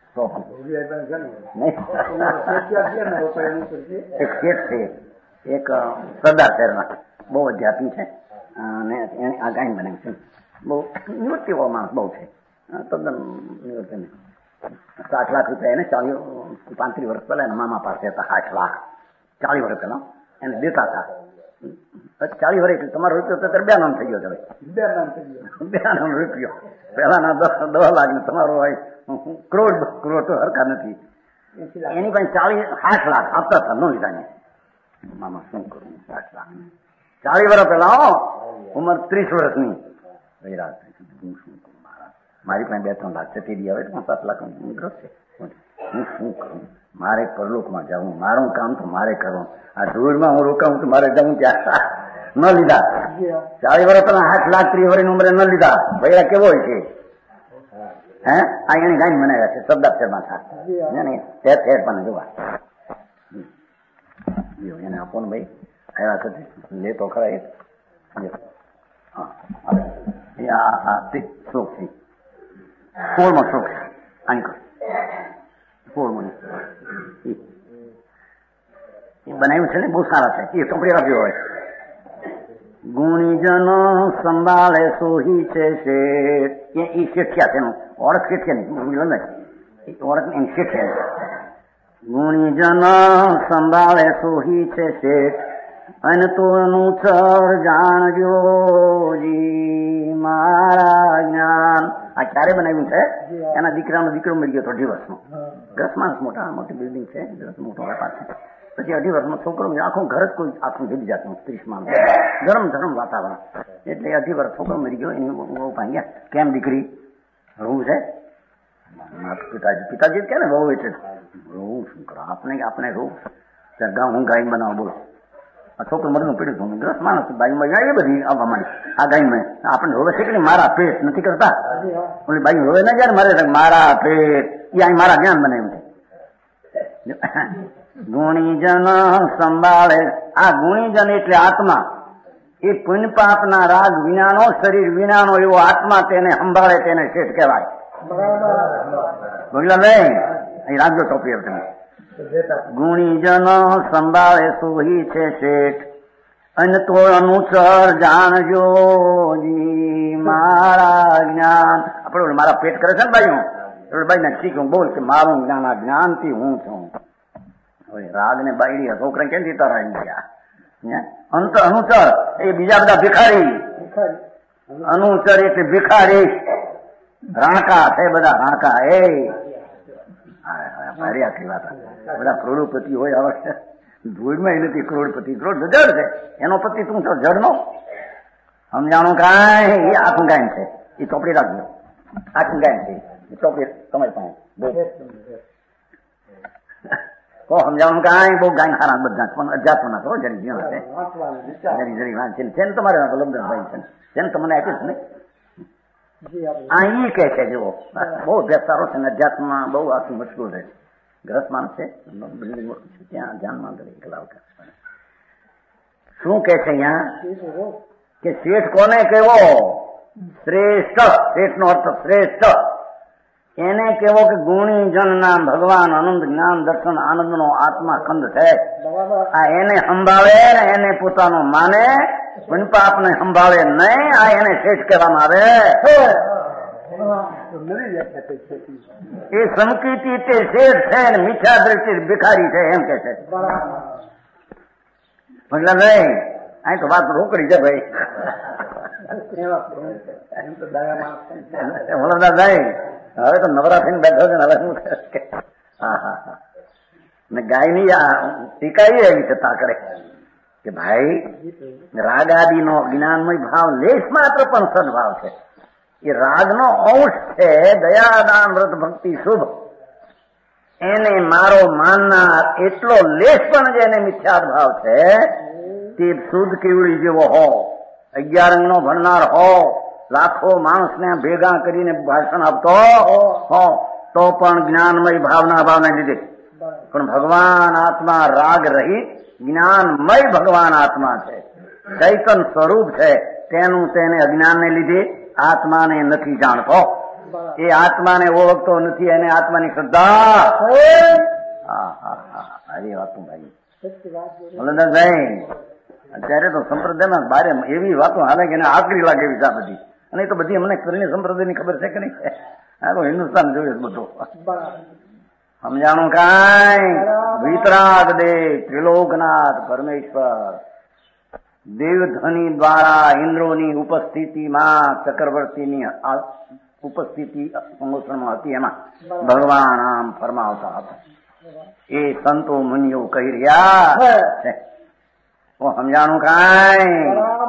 એક શેઠ છે એક સરદાર શહેરમાં બહુ અધ્યાત્મી છે અને એને આ ગાયન બનાવ્યું છે. બહુ નિવૃત્તિઓ માણસ બહુ છે તદ્દન નિવૃત્તિ. સાત લાખ રૂપિયા એને ચાલીસ પાંત્રીસ વર્ષ પહેલા એના મામા પાસે હતા. આઠ લાખ ચાલીસ વર્ષ પહેલા એને દેતા હતા. ચાલીસ વર્ષ એટલે તમારો રૂપિયો તો બે નામ થઈ ગયો છે બે નામ રૂપિયો પહેલાના દસ દસ લાખ ને તમારો હોય કરોડ કરોડ તો હરખા નથી. એની પાસે ચાલીસ આઠ લાખ આપતા હતા નો લીધા ને મામા શું કરું આઠ લાખ ચાલીસ વર્ષ પહેલા ઉંમર ત્રીસ વર્ષની વૈરાગ હું શું કરું મારા મારી પાસે બે ત્રણ લાખ જતી દી આવે તો સાત લાખ ગ્રસ્ત છે. હું શું કરું મારે પરલોકમાં જવું મારું કામ તો મારે કરવું આ ધૂળમાં હું રોકાવું તો મારે જવું ત્યાં ન લીધા. ચાલીસ વર્ષ પહેલા આઠ લાખ ત્રીસ વર્ષની ઉંમરે ન લીધા. વૈરાગ કેવો હોય છે હે આ એની ગાય બનાવ્યા છે સરદાર શહેરમાં થા ઠેર ઠેર પણ જોવા એને આપો ને ભાઈ આવ્યા છે લે તો ખરા એ શોખ છે સોળમાં શોખ છે આંકર સોળમાં એ બનાવ્યું છે ને બહુ સારા છે એ ચોપડી રાખ્યો હોય. ગુણીજનો સંભાળે સોહી છે શેઠ એ શેઠિયા છે એનું ઓળખ શેઠિયા નહીં ઓળખ એની શેઠિયા. ગુણીજનો સંભાળે સોહી છે શેઠ અને તોનું છર જાણજો જી મારા જ્ઞાન. આ ક્યારે બનાવ્યું છે એના દીકરાનો દીકરો મળી ગયો હતો અઢી વર્ષનો. દસ માણસ મોટા મોટી બિલ્ડિંગ છે દસ મોટો વેપાર છે. પછી અઢી વર્ષનો છોકરો આખું ઘર જ કોઈ આખું જુદી જાતનું ત્રીસ માણસ ગરમ ધરમ વાતાવરણ એટલે અઢી વર્ષ છોકરો મરી ગયો એની બહુ ભાંગ્યા કેમ દીકરી રહું છે પિતાજી પિતાજી કે ને બહુ એટલે રહું શું કરો આપણે આપણે રહું ગામ હું ગાય બનાવો બોલો આ છોકરો મરનું પીડ્યું છું દસ માણસ બાઈમાં એ બધી આવવા માંડી આ ગાયમાં આપણે રોવે છે કે મારા પેટ નથી કરતા ઓલી બાઈ રોવે ના જાય મારે મારા પેટ એ અહીં મારા જ્ઞાન બનાવ્યું છે. ગુણીજન સંભાળે આ ગુણીજન એટલે આત્મા એ પુણ્ય પાપના રાગ વિનાનો શરીર વિનાનો એવો આત્મા તેને સંભાળે તેને શેઠ કહેવાય. બોલ્યા નહીં અહીં રાખજો ટોપી તમે. ગુણીજન સંભાળે સોહી છે શેઠ અન તો અનુસર જાણજો જી મારા જ્ઞાન. આપણે મારા પેટ કરે છે ને ભાઈ, હું ભાઈ ને શીખ્યું બોલ કે મારું જ્ઞાન આ જ્ઞાનથી હું છું. હવે રાગ ને બાયડી છોકરા કેમ જીતા રહી ગયા? અંત અનુસર એ બીજા બધા ભિખારી, અનુસર એટલે ભિખારી, રાણકા છે બધા રાણકા. એ ભારી આખી વાત. બધા કરોડપતિ હોય હવે ધૂળમાં એ નથી કરોડપતિ, કરોડ જડ છે. એનો પતિ તું છો જડ નો સમજાણું કાંઈ? એ આખું ગાયન છે. એ ચોપડી રાખજો, આખું ગાયન છે એ ચોપડી તમારી પાસે કહો સમજાણું કાંઈ? બહુ ગાયન હારા બધા પણ અધ્યાત્મ ના કરો જરી જીવન છે જરી જરી વાત છે ને તમારે લંબધરભાઈ છે જેને તમને આપ્યું છે ને આ ઈ કે છે જુઓ બહુ અભ્યાસ સારો છે ને અધ્યાત્મમાં બહુ આખું મશગુલ છે. ગ્રસ્ત માણસ છે ત્યાં ધ્યાનમાં કલાવ શું કે છે અહીંયા કે શેઠ કોને કેવો? શ્રેષ્ઠ. શેઠ નો અર્થ શ્રેષ્ઠ. એને કેવો કે ગુણી જનના ભગવાન આનંદ જ્ઞાન દર્શન આનંદ નો આત્મા ખંડ છે. આ એને સંભાળે ને એને પોતાનો માને, પુનપાપને સંભાળે નહીં, આ એને શેઠ કહેવામાં આવે. એ સંકિતી તે શેઠ છે ને મીઠા દ્રષ્ટિ ભિખારી છે એમ કે છે. મતલબ નહીં અહીં તો વાત રોકડી છે ભાઈ. હવે તો નવરાત્રી બેઠો છે ને હવે શું હા હા હા ને ગાયની ટીકા એવી છતાં કરે કે ભાઈ રાગ આદિ નો જ્ઞાનમય ભાવ લેશ માત્ર પણ સદભાવ છે. એ રાગનો અંશ છે. દયાદાન વ્રત ભક્તિ શુભ એને મારો માનનાર એટલો લેશ પણ જેને મિથ્યાદ ભાવ છે તે શુદ્ધ કેવડી જેવો હો, અગિયાર અંગનો ભણનાર હો, લાખો માણસને ભેગા કરીને ભાષણ આપતો હો તો પણ જ્ઞાનમય ભાવના ભાવને લીધે પણ ભગવાન આત્મા રાગ રહિત જ્ઞાનમય ભગવાન આત્મા છે, ચૈતન સ્વરૂપ છે. તેનું તેને અજ્ઞાનને લીધે આત્માને નથી જાણતો. એ આત્માને ઓળખતો નથી. એને આત્માની શ્રદ્ધા હા હા હા એ વાતો ભાઈ મલનદાસભાઈ અત્યારે તો સંપ્રદાયમાં બારે એવી વાતો હાલે કે એને આકરી લાગે એવી આ બધી. અને એ તો બધી અમને કરીને સંપ્રદાયની ખબર છે કે નહીં? આ તો હિન્દુસ્તાન જોયું બધું સમજાણું કાંઈ? વિતરાગ દેવ ત્રિલોકનાથ પરમેશ્વર દેવધની દ્વારા ઇન્દ્રોની ઉપસ્થિતિમાં ચક્રવર્તીની ઉપસ્થિતિ સંગોષણમાં હતી એમાં ભગવાન આમ ફરમાવતા હતા. એ સંતો મુનિઓ કહી રહ્યા છે. સમજાણું કાંઈ?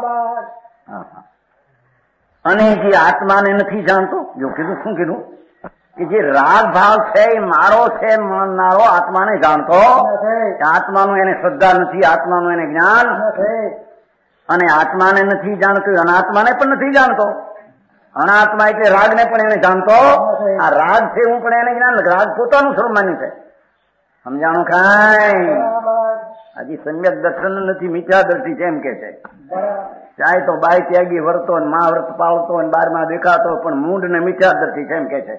અને જે આત્માને નથી જાણતો, જો કીધું શું કીધું કે જે રાગ ભાવ છે એ મારો છે માનનારો આત્માને જાણતો, આત્માનું એને શ્રદ્ધા નથી, આત્માનું એને જ્ઞાન અને આત્માને નથી જાણતો, અનાત્માને પણ નથી જાણતો. અનાત્મા એટલે રાગને પણ એને જાણતો. આ રાગ છે હું પણ એને જ્ઞાન, રાગ પોતાનું સ્વરૂપ માન્યું છે. સમજાણું કાંઈ? હજી સમ્યક દર્શન નથી, મિથ્યા દ્રષ્ટિ છે એમ કે છે. ચાહે તો બાય ત્યાગી વર્તો ને મા વ્રત પાળતો ને બારમાં દેખાતો પણ મૂંડ ને મિથ્યા દ્રષ્ટિ છે એમ કે છે.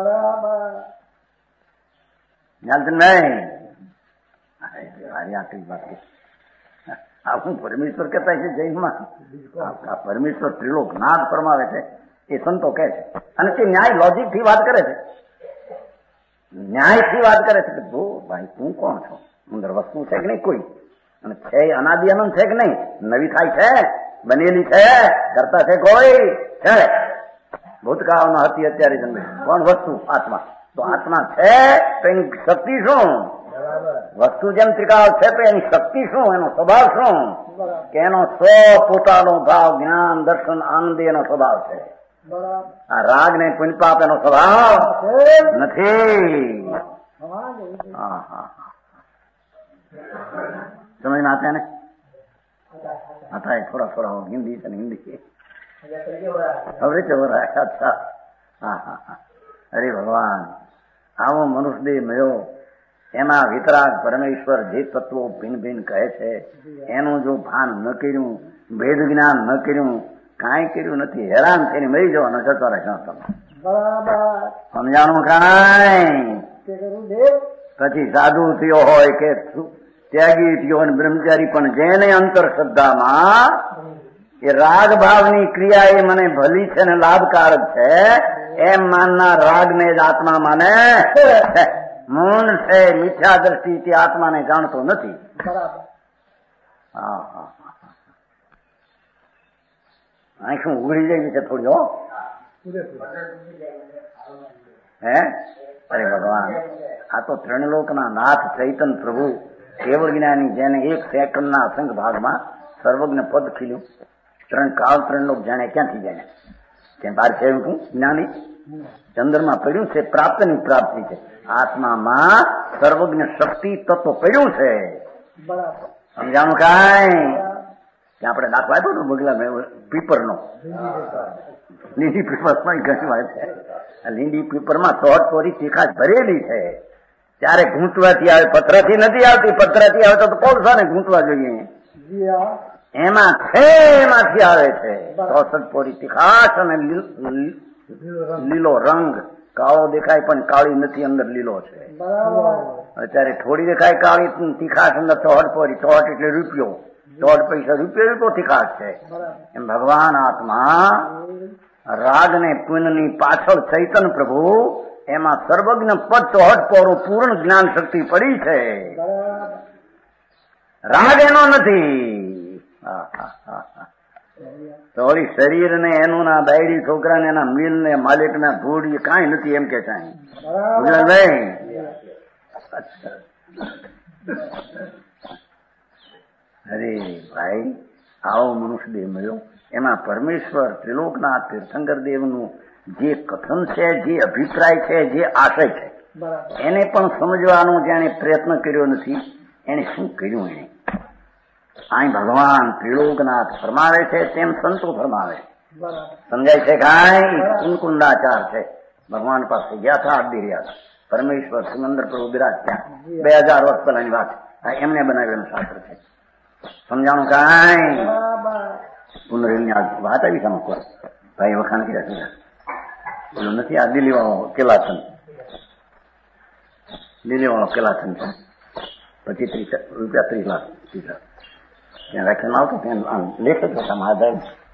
હું પરમેશ્વર કહેતા છે જૈનમાં પરમેશ્વર ત્રિલોકનાથ ફરમાવે છે એ સંતો કહે છે. અને તે ન્યાય લોજિક થી વાત કરે છે, ન્યાય થી વાત કરે છે કે ભાઈ તું કોણ છો? અંદર વસ્તુ છે કે નહીં કોઈ? અને છે અનાદિ અનંત છે કે નહીં? નવી થાય છે, બનેલી છે, કરતા છે કોઈ છે? ભૂતકાળમાં હતી અત્યારે જન્મે કોણ વસ્તુ? આત્મા. તો આત્મા છે તો એની શક્તિ શું? વસ્તુ જેમ ત્રિકાળ છે તો એની શક્તિ શું? એનો સ્વભાવ શું? કે એનો સ્વ પોતાનો ભાવ જ્ઞાન દર્શન આનંદ એનો સ્વભાવ છે. આ રાગ ને પુણ્યપાપ એનો સ્વભાવ નથી. હા હા સમજ में आता है ना? आता है थोड़ा थोड़ा हिंदी से हिंदी अवृत हो रहा है. अच्छा हाँ हाँ हाँ अरे भगवान આવો મનુષ્ય દેહ મળ્યો એમાં વિતરાગ પરમેશ્વર જે તત્વો ભિન્ન ભિન્ન કહે છે એનું જો ભાન ન કર્યું, ભેદ જ્ઞાન ન કર્યું, કાંઈ કર્યું નથી, હેરાન થઈને મરી જવાનો જતો રહેશો તમે. સમજાણું કાંઈ? પછી સાધુ થયો હોય કે ત્યાગી થયો અને બ્રહ્મચારી પણ જેને અંતર શ્રદ્ધામાં એ રાગ ભાવની ક્રિયા એ મને ભલી છે ને લાભકારક છે એમ માનનાર રાગને જ આત્મા માને મૌન છે. મિથ્યા દ્રષ્ટિથી આત્માને જાણતો નથી. હા હા અહીં શું ઉઘડી જાય છે થોડી હો હે અરે ભગવાન આ તો ત્રણલોકના નાથ ચૈતન પ્રભુ કેવળ જ્ઞાની જેને એક સેકન્ડના અસંખ્ય ભાગમાં સર્વજ્ઞ પદ ખીલ્યું. ત્રણ કાળ ત્રણ લોક જાણે ક્યાંથી જાણે ત્યાં બહાર છે એવું જ્ઞાની ચંદ્રમાં પડ્યું છે. પ્રાપ્તની પ્રાપ્તિ છે. આત્મામાં સર્વજ્ઞ શક્તિ તત્વ પડ્યું છે. સમજાણું કાંઈ ત્યાં આપણે દાખલો આપ્યો હતો બગલા પીપરનો. લીંડી પીપરમાં ઘણી વાત છે. લીંડી પીપરમાં તોડ તોરી તીખાશ ભરેલી છે. ત્યારે ઘૂંટવાથી આવે, પથરાથી નથી આવતી. પથરાથી આવે તો કોલસાને ઘૂંટવા જોઈએ. એમાં છે એમાંથી આવે છે ચોસઠ પોરી તીખાશ અને લીલો રંગ. કાળો દેખાય પણ કાળી નથી, અંદર લીલો છે. અત્યારે થોડી દેખાય કાળી તીખાશ, અંદર ચોહટ પોરી. ચોહટ એટલે રૂપિયો, દોઢ પૈસા રૂપિયો તો તીખાશ છે. એમ ભગવાન આત્મા રાગ ને પુણ્યની પાછળ ચૈતન પ્રભુ એમાં સર્વજ્ઞ પદ ચોહટ પોરો પૂર્ણ જ્ઞાન શક્તિ પડી છે. રાગ એનો નથી. તો વળી શરીર ને એનું ના બાયડી છોકરા ને એના મિલ ને માલિક ના ધૂળ કાંઈ નથી એમ કે ચાહી. અરે ભાઈ આવો મનુષ્ય દેહ મળ્યો. એમાં પરમેશ્વર ત્રિલોકનાથ તીર્થંકર દેવનું જે કથન છે, જે અભિપ્રાય છે, જે આશય છે એને પણ સમજવાનો જેને પ્રયત્ન કર્યો નથી. એને શું કર્યું? એને અહીં ભગવાન ત્રિલોકનાથ ફરમાવે છે તેમ સંતો ફરમાવે. સમજાય છે કાંઈ? કુંકુંડાચાર છે. ભગવાન પાસે ગયા હતા અડધી રહ્યા. પરમેશ્વર સુમંદર પ્રભુ બિરાજ ત્યાં બે હજાર વર્ષ પહેલાની વાત. એમને બનાવેલું શાસ્ત્ર છે. સમજાણું કાંઈ? પુનરેલની વાત આવી સમકો ભાઈ વખાણ કર્યા છે. પેલું નથી આ દિલ્હી વાળો કેલાસન, દિલ્હી વાળો કેલાસન છે. પછી ત્રીસ રૂપિયા ત્રીસ લાખ ત્યાં રાખીને આવતો ત્યાં લેખ જ હતા મહાદેવ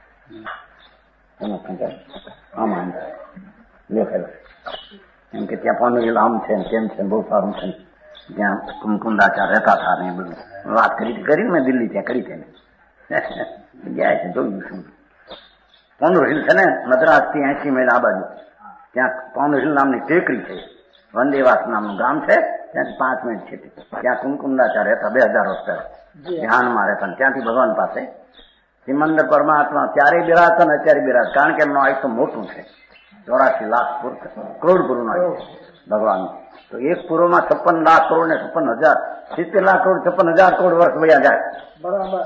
આમાં લેખેલો એમ કે ત્યાં પાનું આમ છે કેમ છે બહુ સારું છે. ત્યાં કુમકુંદાચાર રહેતા હતા ને બધું વાત કરી કરી મેં દિલ્હી ત્યાં કરી તેને ગયા છે જોયું શું. પોન્ડુ હિલ છે ને મદ્રાસ થી એસી માઇલ આ બાજુ ત્યાં પોન્ડુ હિલ નામની ટેકરી છે. વંદેવાસ નામનું ગામ છે. ત્યાંથી પાંચ મિનિટ છે. ત્યાં કુમકુંદાચાર રહેતા બે હજાર વર્ષ પહેલા ધ્યાનમાં રહેતા. ત્યાંથી ભગવાન પાસે સિમંદર પરમાત્મા ત્યારે બિરાજતા ને અત્યારે બિરાજ. કારણ કે એમનું આયુષ્ય મોટું છે. ચોરાસી લાખ કરોડ પૂરું આયુષ્ય ભગવાન. તો એક પૂર્વમાં છપ્પન લાખ કરોડ ને છપ્પન હજાર સિત્તેર લાખ કરોડ છપ્પન હજાર કરોડ વર્ષ વયા જાય. બરાબર.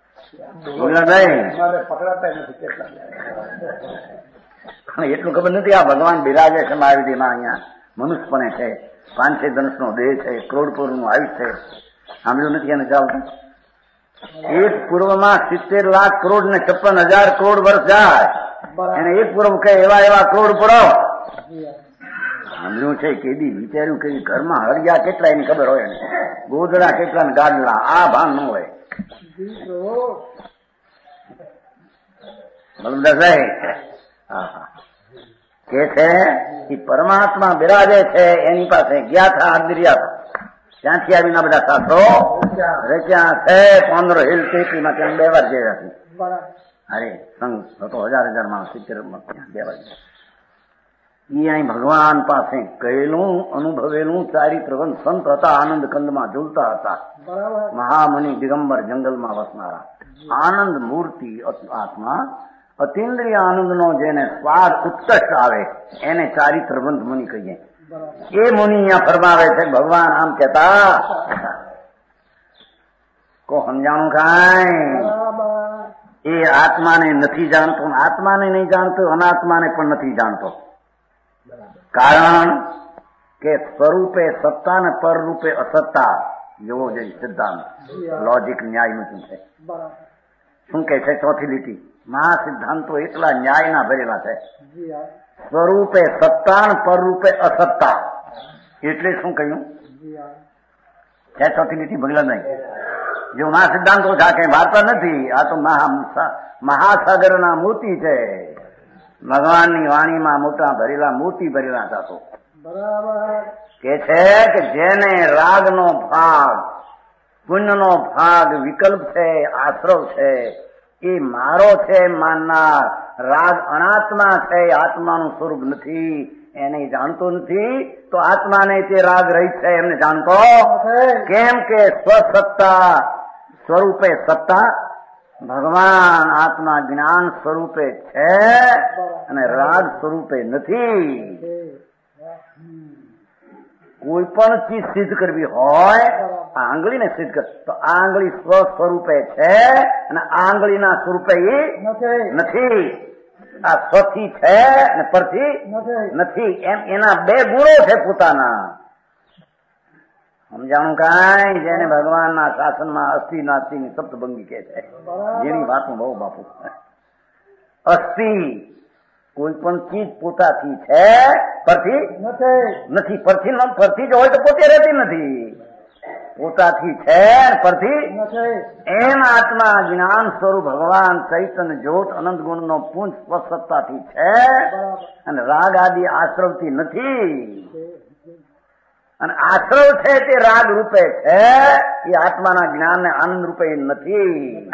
એટલું ખબર નથી આ ભગવાન બિરાજે છે મહાવીરમાં. અહીંયા મનુષ્યપણે છે. પાંચસે ધનુષ નો દેહ છે. કરોડપુર નું આયુષ છે. સાંભળ્યું નથી એને ચાલતું? એક પૂર્વમાં સિત્તેર લાખ કરોડ ને છપ્પન હજાર કરોડ વર્ષ જાય. એને એક પૂર્વ કહે એવા એવા કરોડ પૂરો સાંભળ્યું છે. કેદી વિચાર્યું કે ઘરમાં હળિયા કેટલા એની ખબર હોય ને ગોદડા કેટલા ને ગાડલા આ ભાન ન હોય. કે છે કે પરમાત્મા બિરાજે છે એની પાસે ગયા થા આદર્યા ત્યાંથી આવીને બધા શાસ્ત્રો રચ્યા છે. પંદર હિલ ટેકરીમાં ત્યાં બે વાર જઈ હતી. અરે સંઘ હતો હજાર હજાર માં સિત્તેર ત્યાં બે વાર એ અહીં ભગવાન પાસે કહેલું અનુભવેલું ચારિત્રવન સંત હતા. આનંદ કંદમાં ઝૂલતા હતા. મહામુનિ દિગંબર જંગલમાં વસનારા આનંદ મૂર્તિ આત્મા અતિન્દ્રિય આનંદ નો જેને સ્વાદ ઉત્કર્ષ આવે એને ચારિત્રવંત મુનિ કહીએ. એ મુનિ અહીંયા ફરમાવે છે ભગવાન આમ કેતા કો સમજાણું કાંઈ? એ આત્માને નથી જાણતો, આત્માને નહીં જાણતો, અનાત્માને પણ નથી જાણતો. કારણ કે સ્વરૂપે સત્તા ને પર રૂપે અસત્તા એવો જે સિદ્ધાંત લોજિક ન્યાયનું શું છે? શું કે છે ચોથી લીટી? મહા સિદ્ધાંતો એટલા ન્યાયના ભરેલા છે. સ્વરૂપે સત્તા પર રૂપે અસત્તા એટલે શું કહ્યું? છે ચોથી લીટી ભગલા નહીં. જો મા સિદ્ધાંત ઓછા કઈ વાર્તા નથી. આ તો મહાસાગરના મોતી છે. ભગવાનની વાણીમાં મોટા ભરેલા મોતી ભરેલા હતા. બરાબર કે છે કે જેને રાગનો ભાગ પુણ્યનો ભાગ વિકલ્પ છે, આશ્રવ છે, એ મારો છે માનનાર, રાગ અનાત્મા છે, આત્માનું સ્વરૂપ નથી, એને જાણતો નથી. તો આત્માને તે રાગ રહિત છે એમને જાણતો કેમ? કે સ્વસત્તા સ્વરૂપે સત્તા, ભગવાન આત્મા જ્ઞાન સ્વરૂપે છે અને રાગ સ્વરૂપે નથી. કોઈ પણ ચીજ સિદ્ધ કરવી હોય, આ આંગળીને સિદ્ધ કર તો આ આંગળી સ્વ સ્વરૂપે છે અને આ આંગળીના સ્વરૂપે નથી. આ સ્વથી છે અને પરથી નથી. એમ એના બે ગુણો છે પોતાના. સમજાણું કાંઈ? જેને ભગવાનના શાસનમાં અસ્થિ નાસ્તિની સપ્તભંગી કે છે, જેની વાતો બહુ બાપુ. અસ્થિ કોઈ પણ ચીજ પોતાથી છે, પરથી નથી. પરથી પરથી જ હોય તો પોતે રહેતી નથી. પોતાથી છે પરથી એમ આત્મા જ્ઞાન સ્વરૂપ ભગવાન ચૈતન્ય જ્યોત અનંત ગુણ નો પુંજ સ્વસત્તાથી છે અને રાગ આદિ આશ્રવથી નથી. અને આશ્રવ છે તે રાગ રૂપે છે, એ આત્માના જ્ઞાન ને આનંદ રૂપે નથી.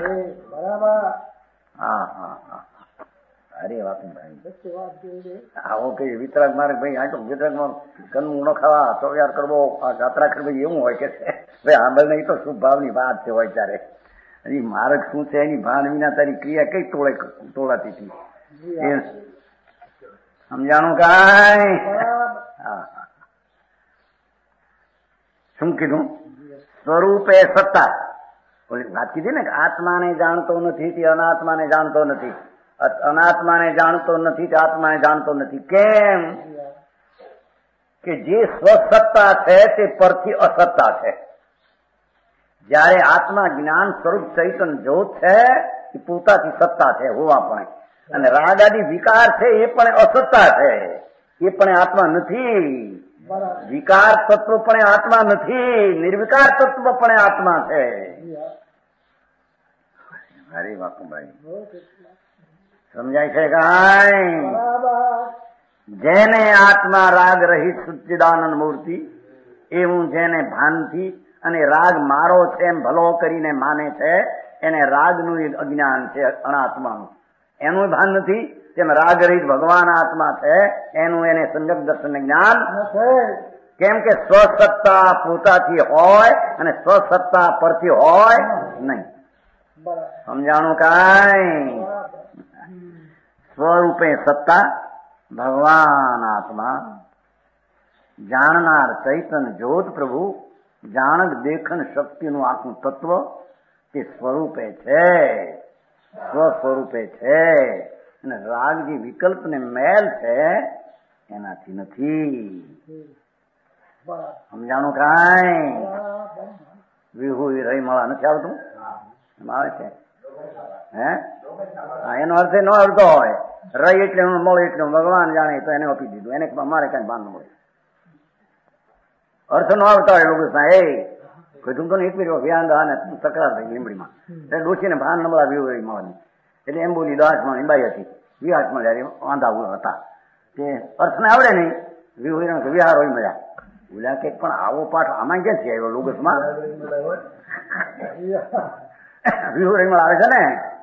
હા હા હા અરે વાત આવો કે વિતરાગ મારે ભાઈ આ તો વિતરાગમાં કનમું ન ખાવા તૈયાર કરવો, આ જાત્રા કરવી એવું હોય કે છે. ભાઈ આંબળ નહીં તો શુભ ભાવની વાત છે હોય ત્યારે. હજી માર્ગ શું છે એની ભાન વિના તારી ક્રિયા કઈ તોળે તોળાતી હતી. સમજાણું કાંઈ? હા હા શું કીધું? સ્વરૂપે સત્તા. ઓલી વાત કીધી ને કે આત્માને જાણતો નથી તે અનાત્માને જાણતો નથી, અનાત્માને જાણતો નથી તે આત્માને જાણતો નથી. કેમ? કે જે સ્વસત્તા છે તે પરથી અસત્તા છે. જયારે આત્મા જ્ઞાન સ્વરૂપ ચૈતન્ય જ્યોત છે એ પોતાથી સત્તા છે હોવા પણ, અને રાગ આદિ વિકાર છે એ પણ અસત્તા છે, એ પણ આત્મા નથી. વિકાર તત્વ પણ આત્મા નથી, નિર્વિકાર તત્વ પણ આત્મા છે. મારી વાત ભાઈ સમજાય છે કાંઈ? જેને આત્મા રાગ રહિત સચ્ચિદાનંદ મૂર્તિ એવું જેને ભાનથી અને રાગ મારો છે એમ ભલો કરીને માને છે, એને રાગનું એક અજ્ઞાન છે અનાત્માનું, એનું ભાન નથી. તેમ રાગ રહિત ભગવાન આત્મા છે એનું એને સંજક દર્શન જ્ઞાન. કેમ કે સ્વસત્તા પોતાથી હોય અને સ્વસત્તા પરથી હોય નહીં. સમજાણું કાંઈ? સ્વરૂપે સત્તા ભગવાન આત્મા, જાણનાર ચૈતન્ય જ્યોત પ્રભુ, જાણક દેખન શક્તિનું આખું તત્વ તે સ્વરૂપે છે, સ્વ સ્વરૂપે છે. અને રાગ જે વિકલ્પ ને મેલ છે એનાથી નથી. સમજાણું કાંઈ? વિહુ રહી મળા નથી આવતું? આવે છે હે? એનો અર્થ ન અર્થ હોય રહી એટલે હું મળે એટલે ભગવાન જાણે તો એને આપી દીધું, એને મારે કઈ ભાન ન મળે. અર્થ ન આવતા હોય લોકો એ કીધું તો ને એક મિનિટ વ્યાંગા અને તકરાર થઈ લીમડીમાં એટલે ડોસીને ભાન ન મળા વિહુ રહી મળવાની. એટલે એમ બોલી દાસમાં ઈંબાઈ હતી, વિહાસમાં જયારે વાંધા હતા તે અર્થને આવડે નહીં. વિહુ વિહાર હોય મજા બોલ્યા કે પણ આવો પાઠ આમાં ક્યાંથી આવ્યો લોગસમાં? વિહુ રયમળ આવે છે ને,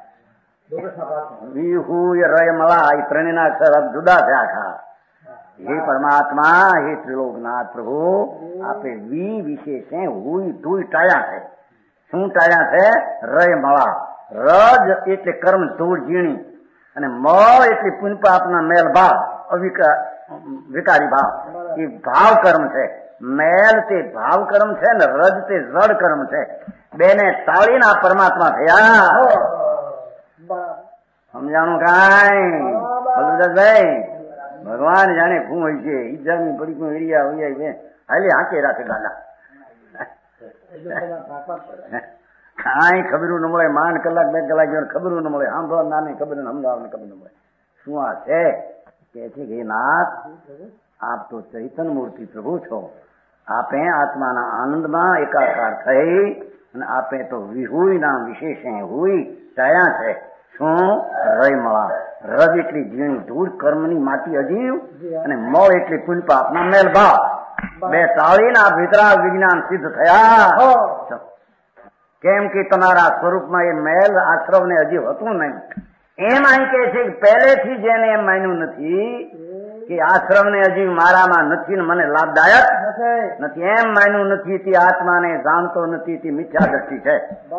વિહુ રયમળા એ ત્રણેયના અક્ષર જુદા છે આખા. હે પરમાત્મા, હે ત્રિલોકનાથ પ્રભુ, આપે વી વિશેષે હુઈ ધુઈ ટાળ્યા છે. શું ટાળ્યા છે? રયમળા. રજ એટલે કર્મ ધૂળ ઝીણી અને મ એટલે પુણ્યપાપના મેલ ભાવ, અવિકાર વિકારી ભાવ, એ ભાવ કર્મ છે. મેલ તે ભાવ કર્મ છે ને રજ તે જડ કર્મ છે. બેને ટાળીના પરમાત્મા થયા. સમજાણું કાંઈ? બલદાસભાઈ ભગવાન જાણે શું હોય છે. ઈજાની પડી એરિયા હોય છે હાલી હાંકે રાખે દાદા. કાંઈ ખબરું ન મળે, માંડ કલાક બે કલાક ખબરું ન મળે, સાંભળવા ના નહીં ખબર, સમજાવવાની ખબર ન મળે. શું આ છે? કે છે હે નાથ, આપ તો ચૈતન્ય મૂર્તિ પ્રભુ છો, આપે આત્માના આનંદમાં એકાકાર થઈ અને આપે તો વિહુયના વિશેષે હુઈ ચાયા છે. શું રય મળા રજ એટલી જીણી ધૂળ કર્મની માટી અજીવ અને મળ એટલી પુણ્ય પાપના મેલ ભાવ બે તાળીના વિતરાગ વિજ્ઞાન સિદ્ધ થયા. કેમ કે તમારા સ્વરૂપમાં એ મેલ આશ્રવ ને હજી હતું નહીં. એમ અહીં કે છે કે પહેલેથી જેને એમ માન્યું નથી કે આશ્રમ ને હજી મારામાં નથી ને મને લાભદાયક નથી, એમ માન્યું નથી તે આત્માને જાણતો નથી, તે મિથ્યા દ્રષ્ટિ છે.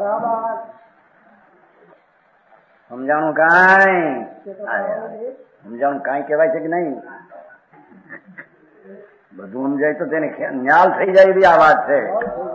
સમજાણું કાંઈ સમજાણું કાંઈ કહેવાય છે કે નહીં? બધું સમજાય તો તેને ન્યાલ થઈ જાય એવી આ વાત છે.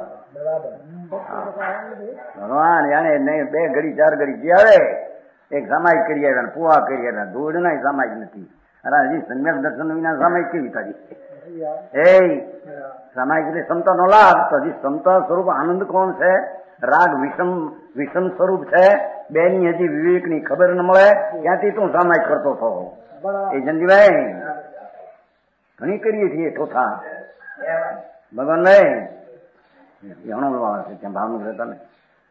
ભગવાન જાણે નહીં બે ઘડી ચાર ઘડી જે આવે એક સામાયિક કરી આવ્યા, પુવા કરી આવ્યા, ધૂળ ના સામાયિક નથી. અરે હજી સમ્યક દર્શન વિના સામાયિક કેવી થાય? એ સામાયિક એટલે ક્ષમતા નો લાભ. તો હજી ક્ષમતા સ્વરૂપ આનંદ કોણ છે? રાગ વિષમ વિષમ સ્વરૂપ છે. બે ની હજી વિવેક ની ખબર ન મળે, ક્યાંથી તું સામાયિક કરતો હતો? એ જંજીભાઈ ઘણી કરીએ છીએ ચોથા ભગવાન ભાઈ ઘણો વાળા છે ત્યાં ભાવનું રહેતા ને.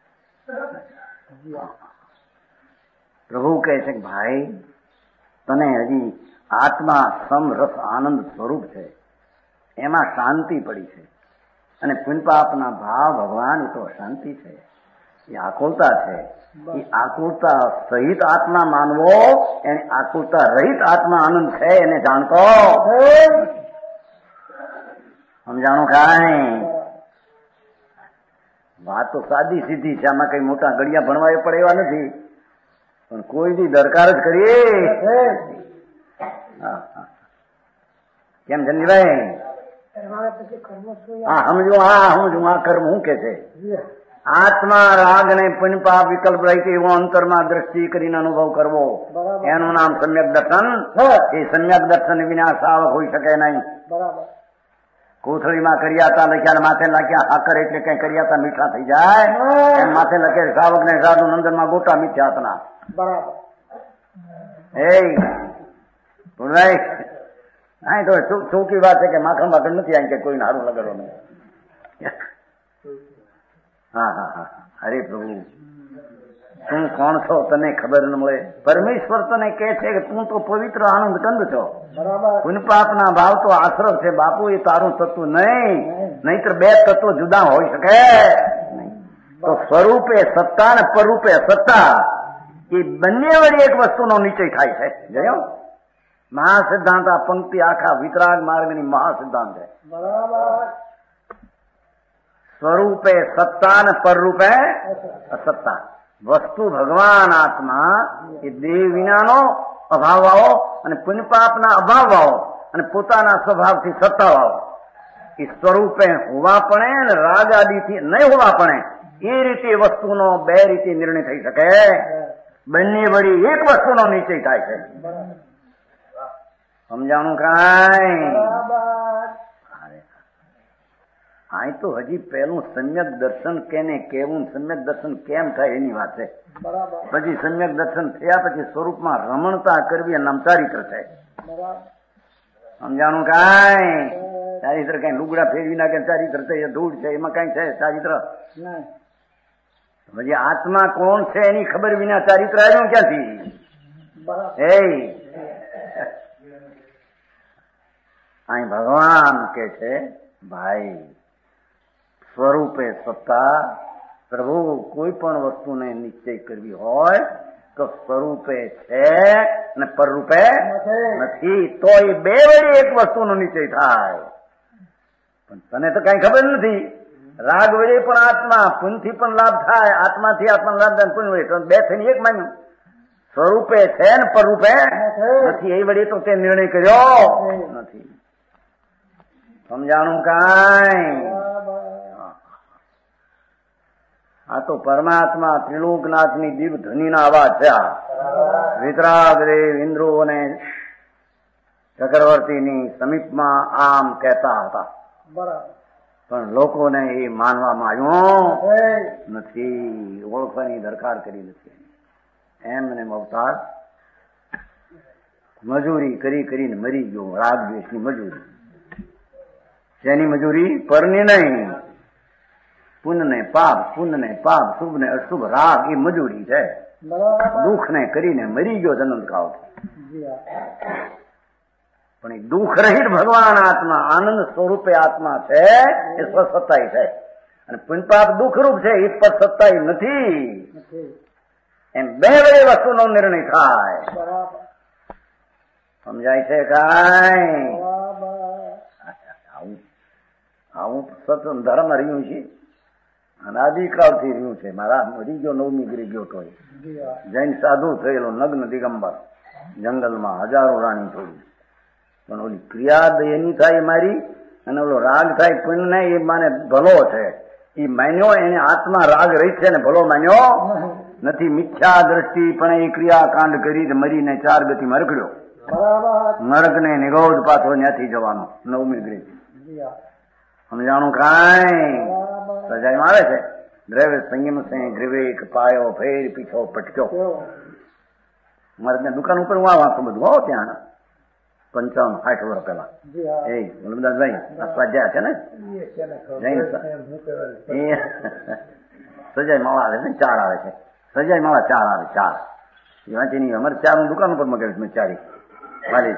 પ્રભુ કહે છે કે ભાઈ તને હજી આત્મા સમ રસ આનંદ સ્વરૂપ છે, એમાં શાંતિ પડી છે. અને પુણ્યપાપના ભાવ ભગવાન એ તો શાંતિ છે, એ આકુલતા છે. એ આકુલતા સહિત આત્મા માનવો, એને આકુલતા રહિત આત્મા આનંદ છે એને જાણતો. સમજાણું કાંઈ? વાત તો સાદી સીધી છે, આમાં કઈ મોટા ગળિયા ભણવા પડે એવા નથી, પણ કોઈ બી દરકાર જ કરીએ. કેમ જનજીભાઈ? હા સમજો, હા સમજુ. આ કર્મ શું કે છે? આત્મા રાગ ને પુણ્યપાપ વિકલ્પ રહી એવો અંતરમાં દ્રષ્ટિ કરીને અનુભવ કરવો, એનું નામ સમ્યક દર્શન. એ સમ્યક દર્શન વિના સાવક હોઈ શકે નહીં. કોથળીમાં કરિયાતા લખ્યા માથે લખ્યા આકર એટલે કઈ કરિયાતા મીઠા થઈ જાય, એમ માથે લખે સાવક ને સાધુ નંદન માં ગોટા મીઠા હતા. બરાબર. એ હા તો ચોખ્ખી વાત છે કે માખણ માખણ નથી આવી કે કોઈને સારું લગાડવાનું. હા હા હા હરે પ્રભુ તું કોણ છો તને ખબર ન મળે. પરમેશ્વર તને કે છે કે તું તો પવિત્ર આનંદ કંદ છો. પુણ્યપાપના ભાવ તો આશ્રવ છે બાપુ, એ તારું તત્વ નહીં. નહીતર બે તત્વ જુદા હોઈ શકે તો સ્વરૂપે સત્તા ને પરરૂપે સત્તા એ બંને વળી એક વસ્તુનો નિશ્ચય થાય છે. જોયો મહાસિદ્ધાંત આ પંક્તિ આખા વિતરાગ માર્ગની મહાસિદ્ધાંત છે. સ્વરૂપે સત્તા ને પરરૂપે અસત્તા. વસ્તુ ભગવાન આત્મા એ દેહ વિનાનો અભાવ વાળો અને પુણ્યપાપના અભાવ વાળો અને પોતાના સ્વભાવથી સત્તા વાળો. એ સ્વરૂપે હોવા પડે અને રાગ આદિથી નહીં હોવા પડે એ રીતે વસ્તુનો બે રીતે નિર્ણય થઈ શકે. બંને વળી એક વસ્તુનો નિશ્ચય થાય છે. સમજાણું કાંઈ? આ તો હજી પેલું સમ્યક દર્શન કેને કેવું, સમ્યક દર્શન કેમ થાય એની વાત છે. પછી સમ્યક દર્શન થયા પછી સ્વરૂપમાં રમણતા કરવી એ નામ ચારિત્ર છે. સમજાણું કાંઈ? ચારિત્ર કઈ લુગડા ફેરવી નાખે ચારિત્ર છે, એ ધૂળ છે, એમાં કઈ છે ચારિત્ર? પછી આત્મા કોણ છે એની ખબર વિના ચારિત્ર આવ્યું ક્યાંથી? એ અહીં ભગવાન કે છે ભાઈ સ્વરૂપે સત્તા. પ્રભુ કોઈ પણ વસ્તુને નિશ્ચય કરવી હોય તો સ્વરૂપે છે અને પરરૂપે નથી, તો એ બે વડે એક વસ્તુનો નિશ્ચય થાય. પણ તને તો કઈ ખબર નથી. રાગ વડે પણ આત્મા, પુણ્યથી પણ લાભ થાય, આત્માથી આત્મા લાભ થાય, પુણ્ય વડે બે થઈને એક માન્યું. સ્વરૂપે છે ને પરરૂપે નથી, એ વડે તો તે નિર્ણય કર્યો નથી. સમજાણું કાંઈ? આ તો પરમાત્મા ત્રિલોકનાથની દિવ્ય ધ્વનિના અવાજ છે. આ વિતરાગ દેવ ઇન્દ્રો અને ચક્રવર્તીની સમીપમાં આમ કહેતા હતા, પણ લોકોને એ માનવામાં આવ્યું નથી, ઓળખવાની દરકાર કરી નથી. એમને અવતાર મજૂરી કરી કરીને મરી ગયો, રાગ દ્વેષની મજૂરી. જેની મજૂરી પરની નહીં. પુણ્ય ને પાપ, પુણ્ય ને પાપ, શુભ ને અશુભ રાગ એ મજૂરી છે. દુઃખ ને કરીને મરી ગયો જનંત કાળ. પણ એ દુઃખ રહિત ભગવાન આત્મા આનંદ સ્વરૂપે આત્મા છે એ સ્વસત્તાઈ છે. અને પુણ્યપાપ દુઃખરૂપ છે એ પર સત્તાઈ નથી. એમ બે બે વસ્તુનો નિર્ણય થાય. સમજાય છે કાંઈ? આવું આવું સત્સંગ ધર્મ રહ્યું છે. અનાદિકાળથી રહ્યું છે. મારા મરી ગયો નવમી ગીરી ગયો તો જૈન સાધુ થયેલો નગ્ન દિગંબર જંગલમાં હજારો રાણી થોડી. પણ ઓલી ક્રિયા એની થાય મારી અને ઓલો રાગ થાય પુણ્ય ને એ માને ભલો છે. એ માન્યો એને આત્મા રાગ રહી છે ને ભલો માન્યો નથી. મિથ્યા દ્રષ્ટિ પણ એ ક્રિયા કાંડ કરી મરીને ચાર ગતિમાં રખડ્યો. નરક ને નિગોધ પાછો ત્યાંથી જવાનો નવમી ગ્રીજ. સમજાણું કાંઈ? સજામાં આવે છે દ્રવ્ય સંયમ સે ગ્રીવેક પાયો ફેર પીછો પટક્યો. મારે દુકાન ઉપર હું આ વાંચું બધું હો ત્યાં પંચાવન સાઠ વર્ષ પેલા એ ગુલાબદાસભાઈ સ્વાધ્યાય છે ને જૈન સજાઈ માળા આવે છે ચાર આવે છે. સજાઈ માળા ચાર આવે ચાર એ વાંચી નહીં. અમારે ચાર હું દુકાન ઉપર મગાવીશ મેં ચારી મારી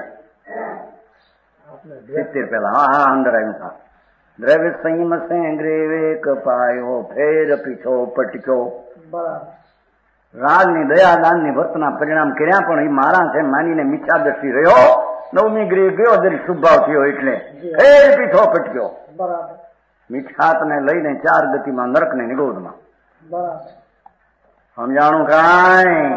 સિત્તેર પેલા હા હા અંદર આવ્યું હા. દ્રવ્ય સંયમ સે ગ્રેવેક પાયો ફેર પીછો પટક્યો. રાગ ની દયા દાન ની વર્તના પરિણામ કર્યા પણ એ મારા છે માનીને મિથ્યા દ્રષ્ટિ રહ્યો. નવમી ગૃહ ગયો જરી શુભાવ થયો એટલે ફેર પીછો પટક્યો. મિથ્યાત ને લઈને ચાર ગતિમાં નરક ને નિરોધમાં. સમજાણું કાંઈ?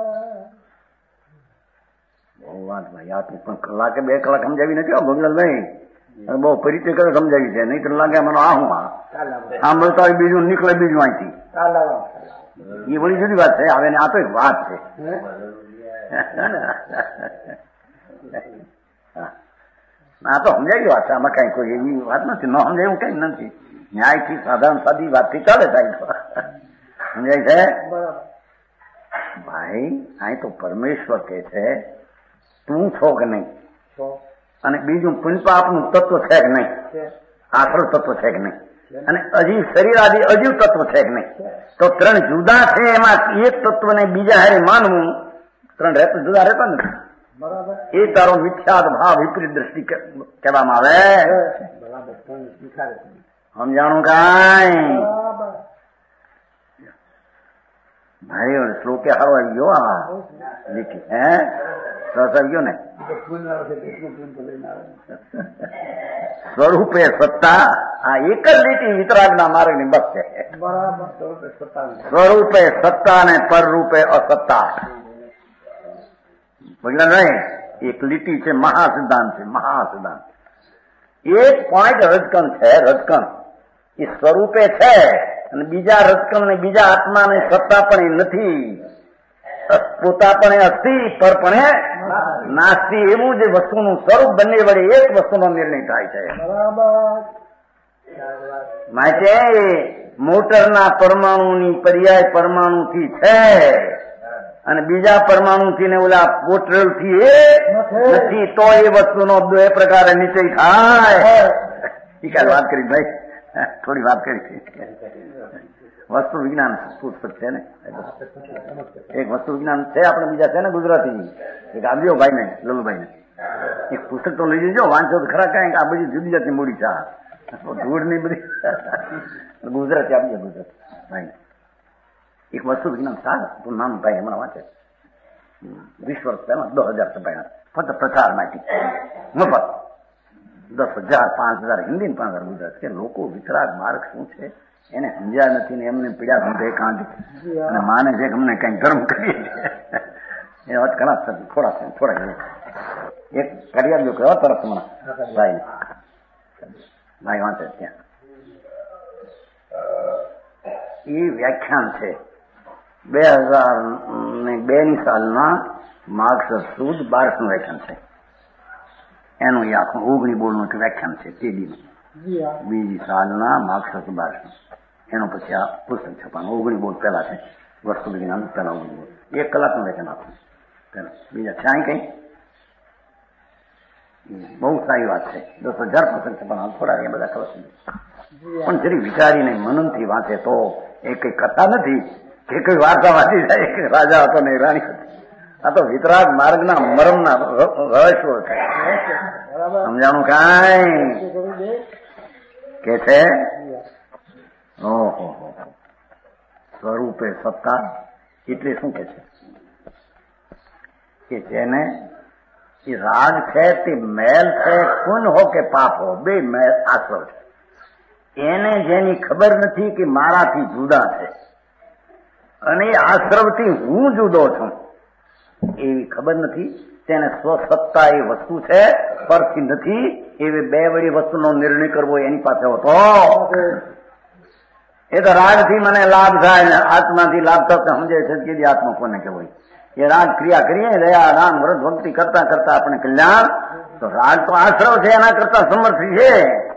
બહુ વાત ભાઈ આ પણ કલાકે બે કલાક સમજાવી નથી ભગવાનભાઈ. બહુ પરિચય કરે સમજાવી છે. નહીં તો લાગે મને આ હું સાંભળતા હોય બીજું નીકળે બીજું અહીંથી. એ બધી જુદી વાત છે. હવે આ તો એક વાત છે. આ તો સમજાવી વાત છે. આમાં કઈ કોઈ એવી વાત નથી. ન સમજાયું કઈ નથી. ન્યાયથી સાધારણ સાદી વાતથી ચાલે થાય. સમજાય છે ભાઈ? અહીં તો પરમેશ્વર કે છે તું છો કે નહીં, અને બીજું પુણ્યપાપનું તત્વ છે કે નહીં, આખર તત્વ છે કે નહીં, અને અજીવ શરીર આદિ અજીવ તત્વ છે કે નહીં. તો ત્રણ જુદા છે. એમાં એક તત્વને બીજા હારે માનવું ત્રણ રહેતા જુદા રહેતા નથી. એ તારો મિથ્યાત ભાવ વિપરીત દ્રષ્ટિ કહેવામાં આવે. સમજાણું કાંઈ? ભાઈ શ્લોકે હારો આવી ગયો. આ લીટી હે સરસ આવી ગયો ને. સ્વરૂપે સત્તા આ એક જ લીટી વિતરાગના માર્ગ ની બસ છે. સ્વરૂપે સત્તા ને પર રૂપે અસત્તા. ભગવાન નહીં એક લીટી છે. મહાસિદ્ધાંત છે. મહાસિદ્ધાંત એક પોઈન્ટ રજકણ છે. રજકણ એ સ્વરૂપે છે અને બીજા રજકણ ને બીજા આત્મા ને સત્તા પણ એ નથી. પોતા પણ અસ્થિ પર પણ નાસ્તિ. એવું જે વસ્તુનું સ્વરૂપ બંને વડે એક વસ્તુનો નિર્ણય થાય છે. માટે મોટરના પરમાણુની પર્યાય પરમાણુથી છે અને બીજા પરમાણુથી ને ઓલા પોટરલ થી એ નથી. તો એ વસ્તુનો બે પ્રકારે નિશ્ચય થાય. એ કાલે વાત કરી ભાઈ, થોડી વાત કરી. વસ્તુ વિજ્ઞાન પુસ્તક છે ને એક વસ્તુ વિજ્ઞાન છે. આપણે બીજા છે ને ગુજરાતી એક આપજો ભાઈ ને લલુભાઈ ને એક પુસ્તક તો લઈ જજો. વાંચો તો ખરા. કઈ આ બધી જુદી જાતની મૂડી છે. ધૂળ ની બધી ગુજરાતી આપજો ગુજરાતી ભાઈ. એક વસ્તુ વિજ્ઞાન સારા તું નામ ભાઈ હમણાં વાંચે વીસ વર્ષ પહેલા દસ હજાર છપાયા ફક્ત પ્રચાર માટે મફત. દસ હજાર પાંચ હજાર હિન્દી પાંચ હજાર ગુજરાત કે લોકો વિતરાગ માર્ગ શું છે એને સમજ્યા નથી ને એમને પીડા ધંધે કાંધી અને માને છે કે અમને કઈ ધર્મ કરીએ એ વાત ઘણા થોડા થોડા એક કરી આપજો કયો તરફ હમણાં ભાઈ ભાઈ વાંચે ત્યાં એ વ્યાખ્યાન છે બે હજાર ને બે ની સાલના માર્ક્સ સુદ બારસનું વ્યાખ્યાન છે. એનું એ આખું ઓગણી બોર્ડનું વ્યાખ્યાન છે તે દી બીજી સાલના માર્ક્સ બારસનું. એનું પછી આ પુસ્તક છપાનું ઓગણી બોર્ડ પહેલા છે. વસ્તુ વિજ્ઞાન પહેલા ઓગણી બોર્ડ એક કલાકનું વ્યાખ્યાન આખું પેલા. બીજા છે કઈ બહુ સારી વાત છે. દસ હજાર પસંદ છે, પણ હાલ થોડા એ બધા ખબર છે. પણ જરી વિચારીને મનનથી વાંચે તો એ કઈ કથા નથી કે કઈ વાર્તા વાંચી જાય કે રાજા હતો ને રાણી હતી. આ તો વિતરાગ માર્ગના મરમના રહસ્યો છે. સમજાણું કાંઈ કે છે? ઓહો, સ્વરૂપે સત્તા એટલે શું કે છે કે જેને એ રાગ છે તે મેલ છે, પુન હો કે પાપ હો, બે મેલ આશ્રવ છે. એને જેની ખબર નથી કે મારાથી જુદા છે અને એ આશ્રવથી હું જુદો છું એવી ખબર નથી, તેને સ્વસત્તા એ વસ્તુ છે પરથી નથી, એવી બે વળી વસ્તુનો નિર્ણય કરવો એની પાસે હોતો. એ તો રાગથી મને લાભ થાય ને આત્માથી લાભ થતો સમજે છે કે આત્મા કોને કહેવાય. એ રાગ ક્રિયા કરીએ, દયા દાન વ્રત ભક્તિ કરતા કરતા આપણે કલ્યાણ, તો રાગ તો આશ્રવ છે, એના કરતા સમર્થ છે.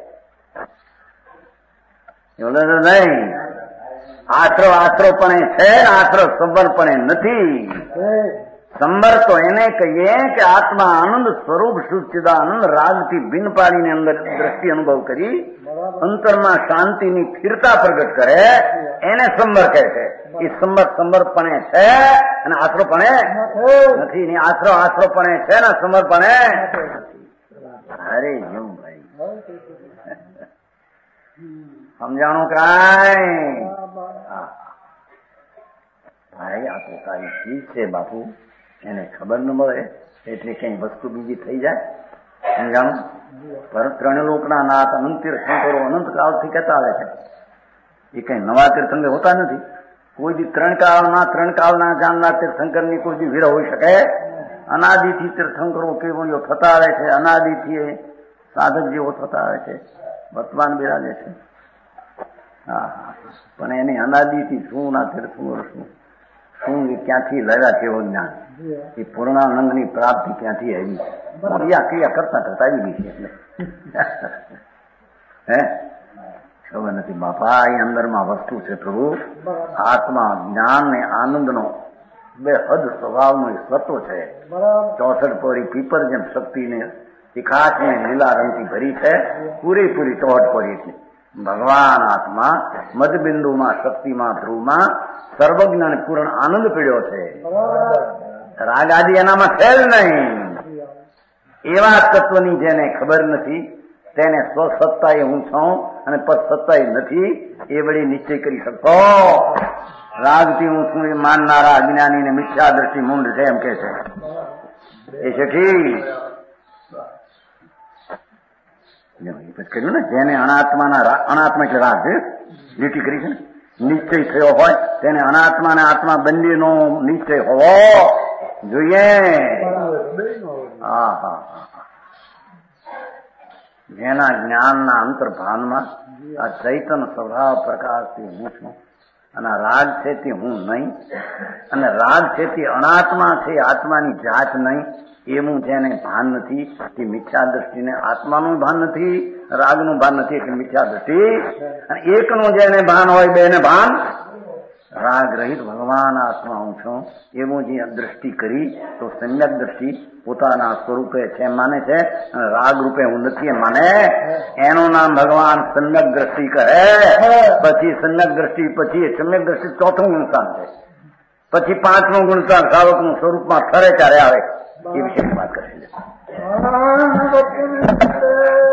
એવું નહીં, આશ્રવ આશ્રવપણે છે, આશ્રવ સંબરપણે નથી. સંબર તો એને કહીએ કે આત્મા આનંદ સ્વરૂપ શુદ્ધિદાનંદ રાગથી ભિન્ન પાડીને અંદર દ્રષ્ટિ અનુભવ કરી અંતરમાં શાંતિની સ્થિરતા પ્રગટ કરે, એને સંબર કહે છે. એ સંબર સંબરપણે છે અને આશ્રવપણે નથી. ને આશ્રવ આશ્રવપણે છે ને સંબરપણે. અરે એમ ભાઈ સમજાણું કાંઈ? ભાઈ આ તો સારી ચીજ છે બાપુ, એને ખબર ન મળે એટલે કઈ વસ્તુ બીજી થઈ જાય. સમજાણું? પર ત્રણ લોકના નાથ અનંત તીર્થંકરો અનંત કાળથી કહેતા આવે છે. એ કઈ નવા તીર્થંકર હોતા નથી. કોઈ દી ત્રણ કાળના ત્રણ કાળના જાણનાર તીર્થંકરની કોઈ દી વિરહ હોઈ શકે? અનાદિથી તીર્થંકરો કેવળીઓ થતા આવે છે, અનાદિથી સાધક જેવો થતા આવે છે, વર્તમાન બિરાજે છે. હા હા, પણ એને અનાદિથી શું ના તીર્થંકરો શું શું ક્યાંથી લાવ્યા કેવો જ્ઞાન, એ પૂર્ણાનંદની પ્રાપ્તિ ક્યાંથી આવી, ક્રિયા ક્રિયા કરતા કરતા આવી ગઈ છે. એટલે હે ખબર નથી બાપા, એ અંદરમાં વસ્તુ છે પ્રભુ. આત્મા જ્ઞાન ને આનંદનો બે હદ સ્વભાવનો એ સત્વ છે. ચોસઠ પોરી પીપર જેમ શક્તિને તિખાસ ને લીલા રંગથી ભરી છે, પૂરેપૂરી ચોહટ પોરી એટલે ભગવાન આત્મા મધબિંદુમાં શક્તિમાં ધ્રુવમાં સર્વજ્ઞ અને પૂર્ણ આનંદ પીડ્યો છે. રાગ આદિ એનામાં છે જ નહીં. એવા તત્વની જેને ખબર નથી તેને સ્વસત્તા એ હું છું અને પદ સત્તા એ નથી એ વળી નિશ્ચય કરી શકતો. રાગથી હું છું એ માનનારા અજ્ઞાની ને મિથ્યા દ્રષ્ટિ મૂંડ છે એમ કે છે. એ છે ઠીક કર્યું ને, જેને અનાત્માના અનાત્મા એટલે રાગ લીટી કરી છે ને, નિશ્ચય થયો હોય તેને અનાત્મા ને આત્મા બંનેનો નિશ્ચય હોવો જોઈએ. હા હા હા, જેના જ્ઞાનના અંતર્ભાનમાં આ ચૈતન્ય સ્વભાવ પ્રકાશથી હું છું અને રાગ છે તે હું નહીં, અને રાગ છે તે અનાત્મા છે, આત્માની જાત નહીં, એવું જેને ભાન નથી તે મિથ્યા દ્રષ્ટિને આત્માનું ભાન નથી, રાગનું ભાન નથી એટલે મિથ્યા દ્રષ્ટિ. અને એકનું જેને ભાન હોય બેને ભાન રાગ રહિત ભગવાન આત્મા હું છું એવું જે દ્રષ્ટિ કરી તો સમ્યક દ્રષ્ટિ પોતાના સ્વરૂપે છે માને છે અને રાગ રૂપે હું નથી માને. એનું નામ ભગવાન સમ્યક દ્રષ્ટિ કહે. પછી સમ્યક દ્રષ્ટિ પછી સમ્યક દ્રષ્ટિ ચોથું ગુણસ્થાન છે. પછી પાંચમું ગુણસ્થાન સાવકનું સ્વરૂપમાં ફરે ત્યારે આવે એ વિશેની વાત કરી છે.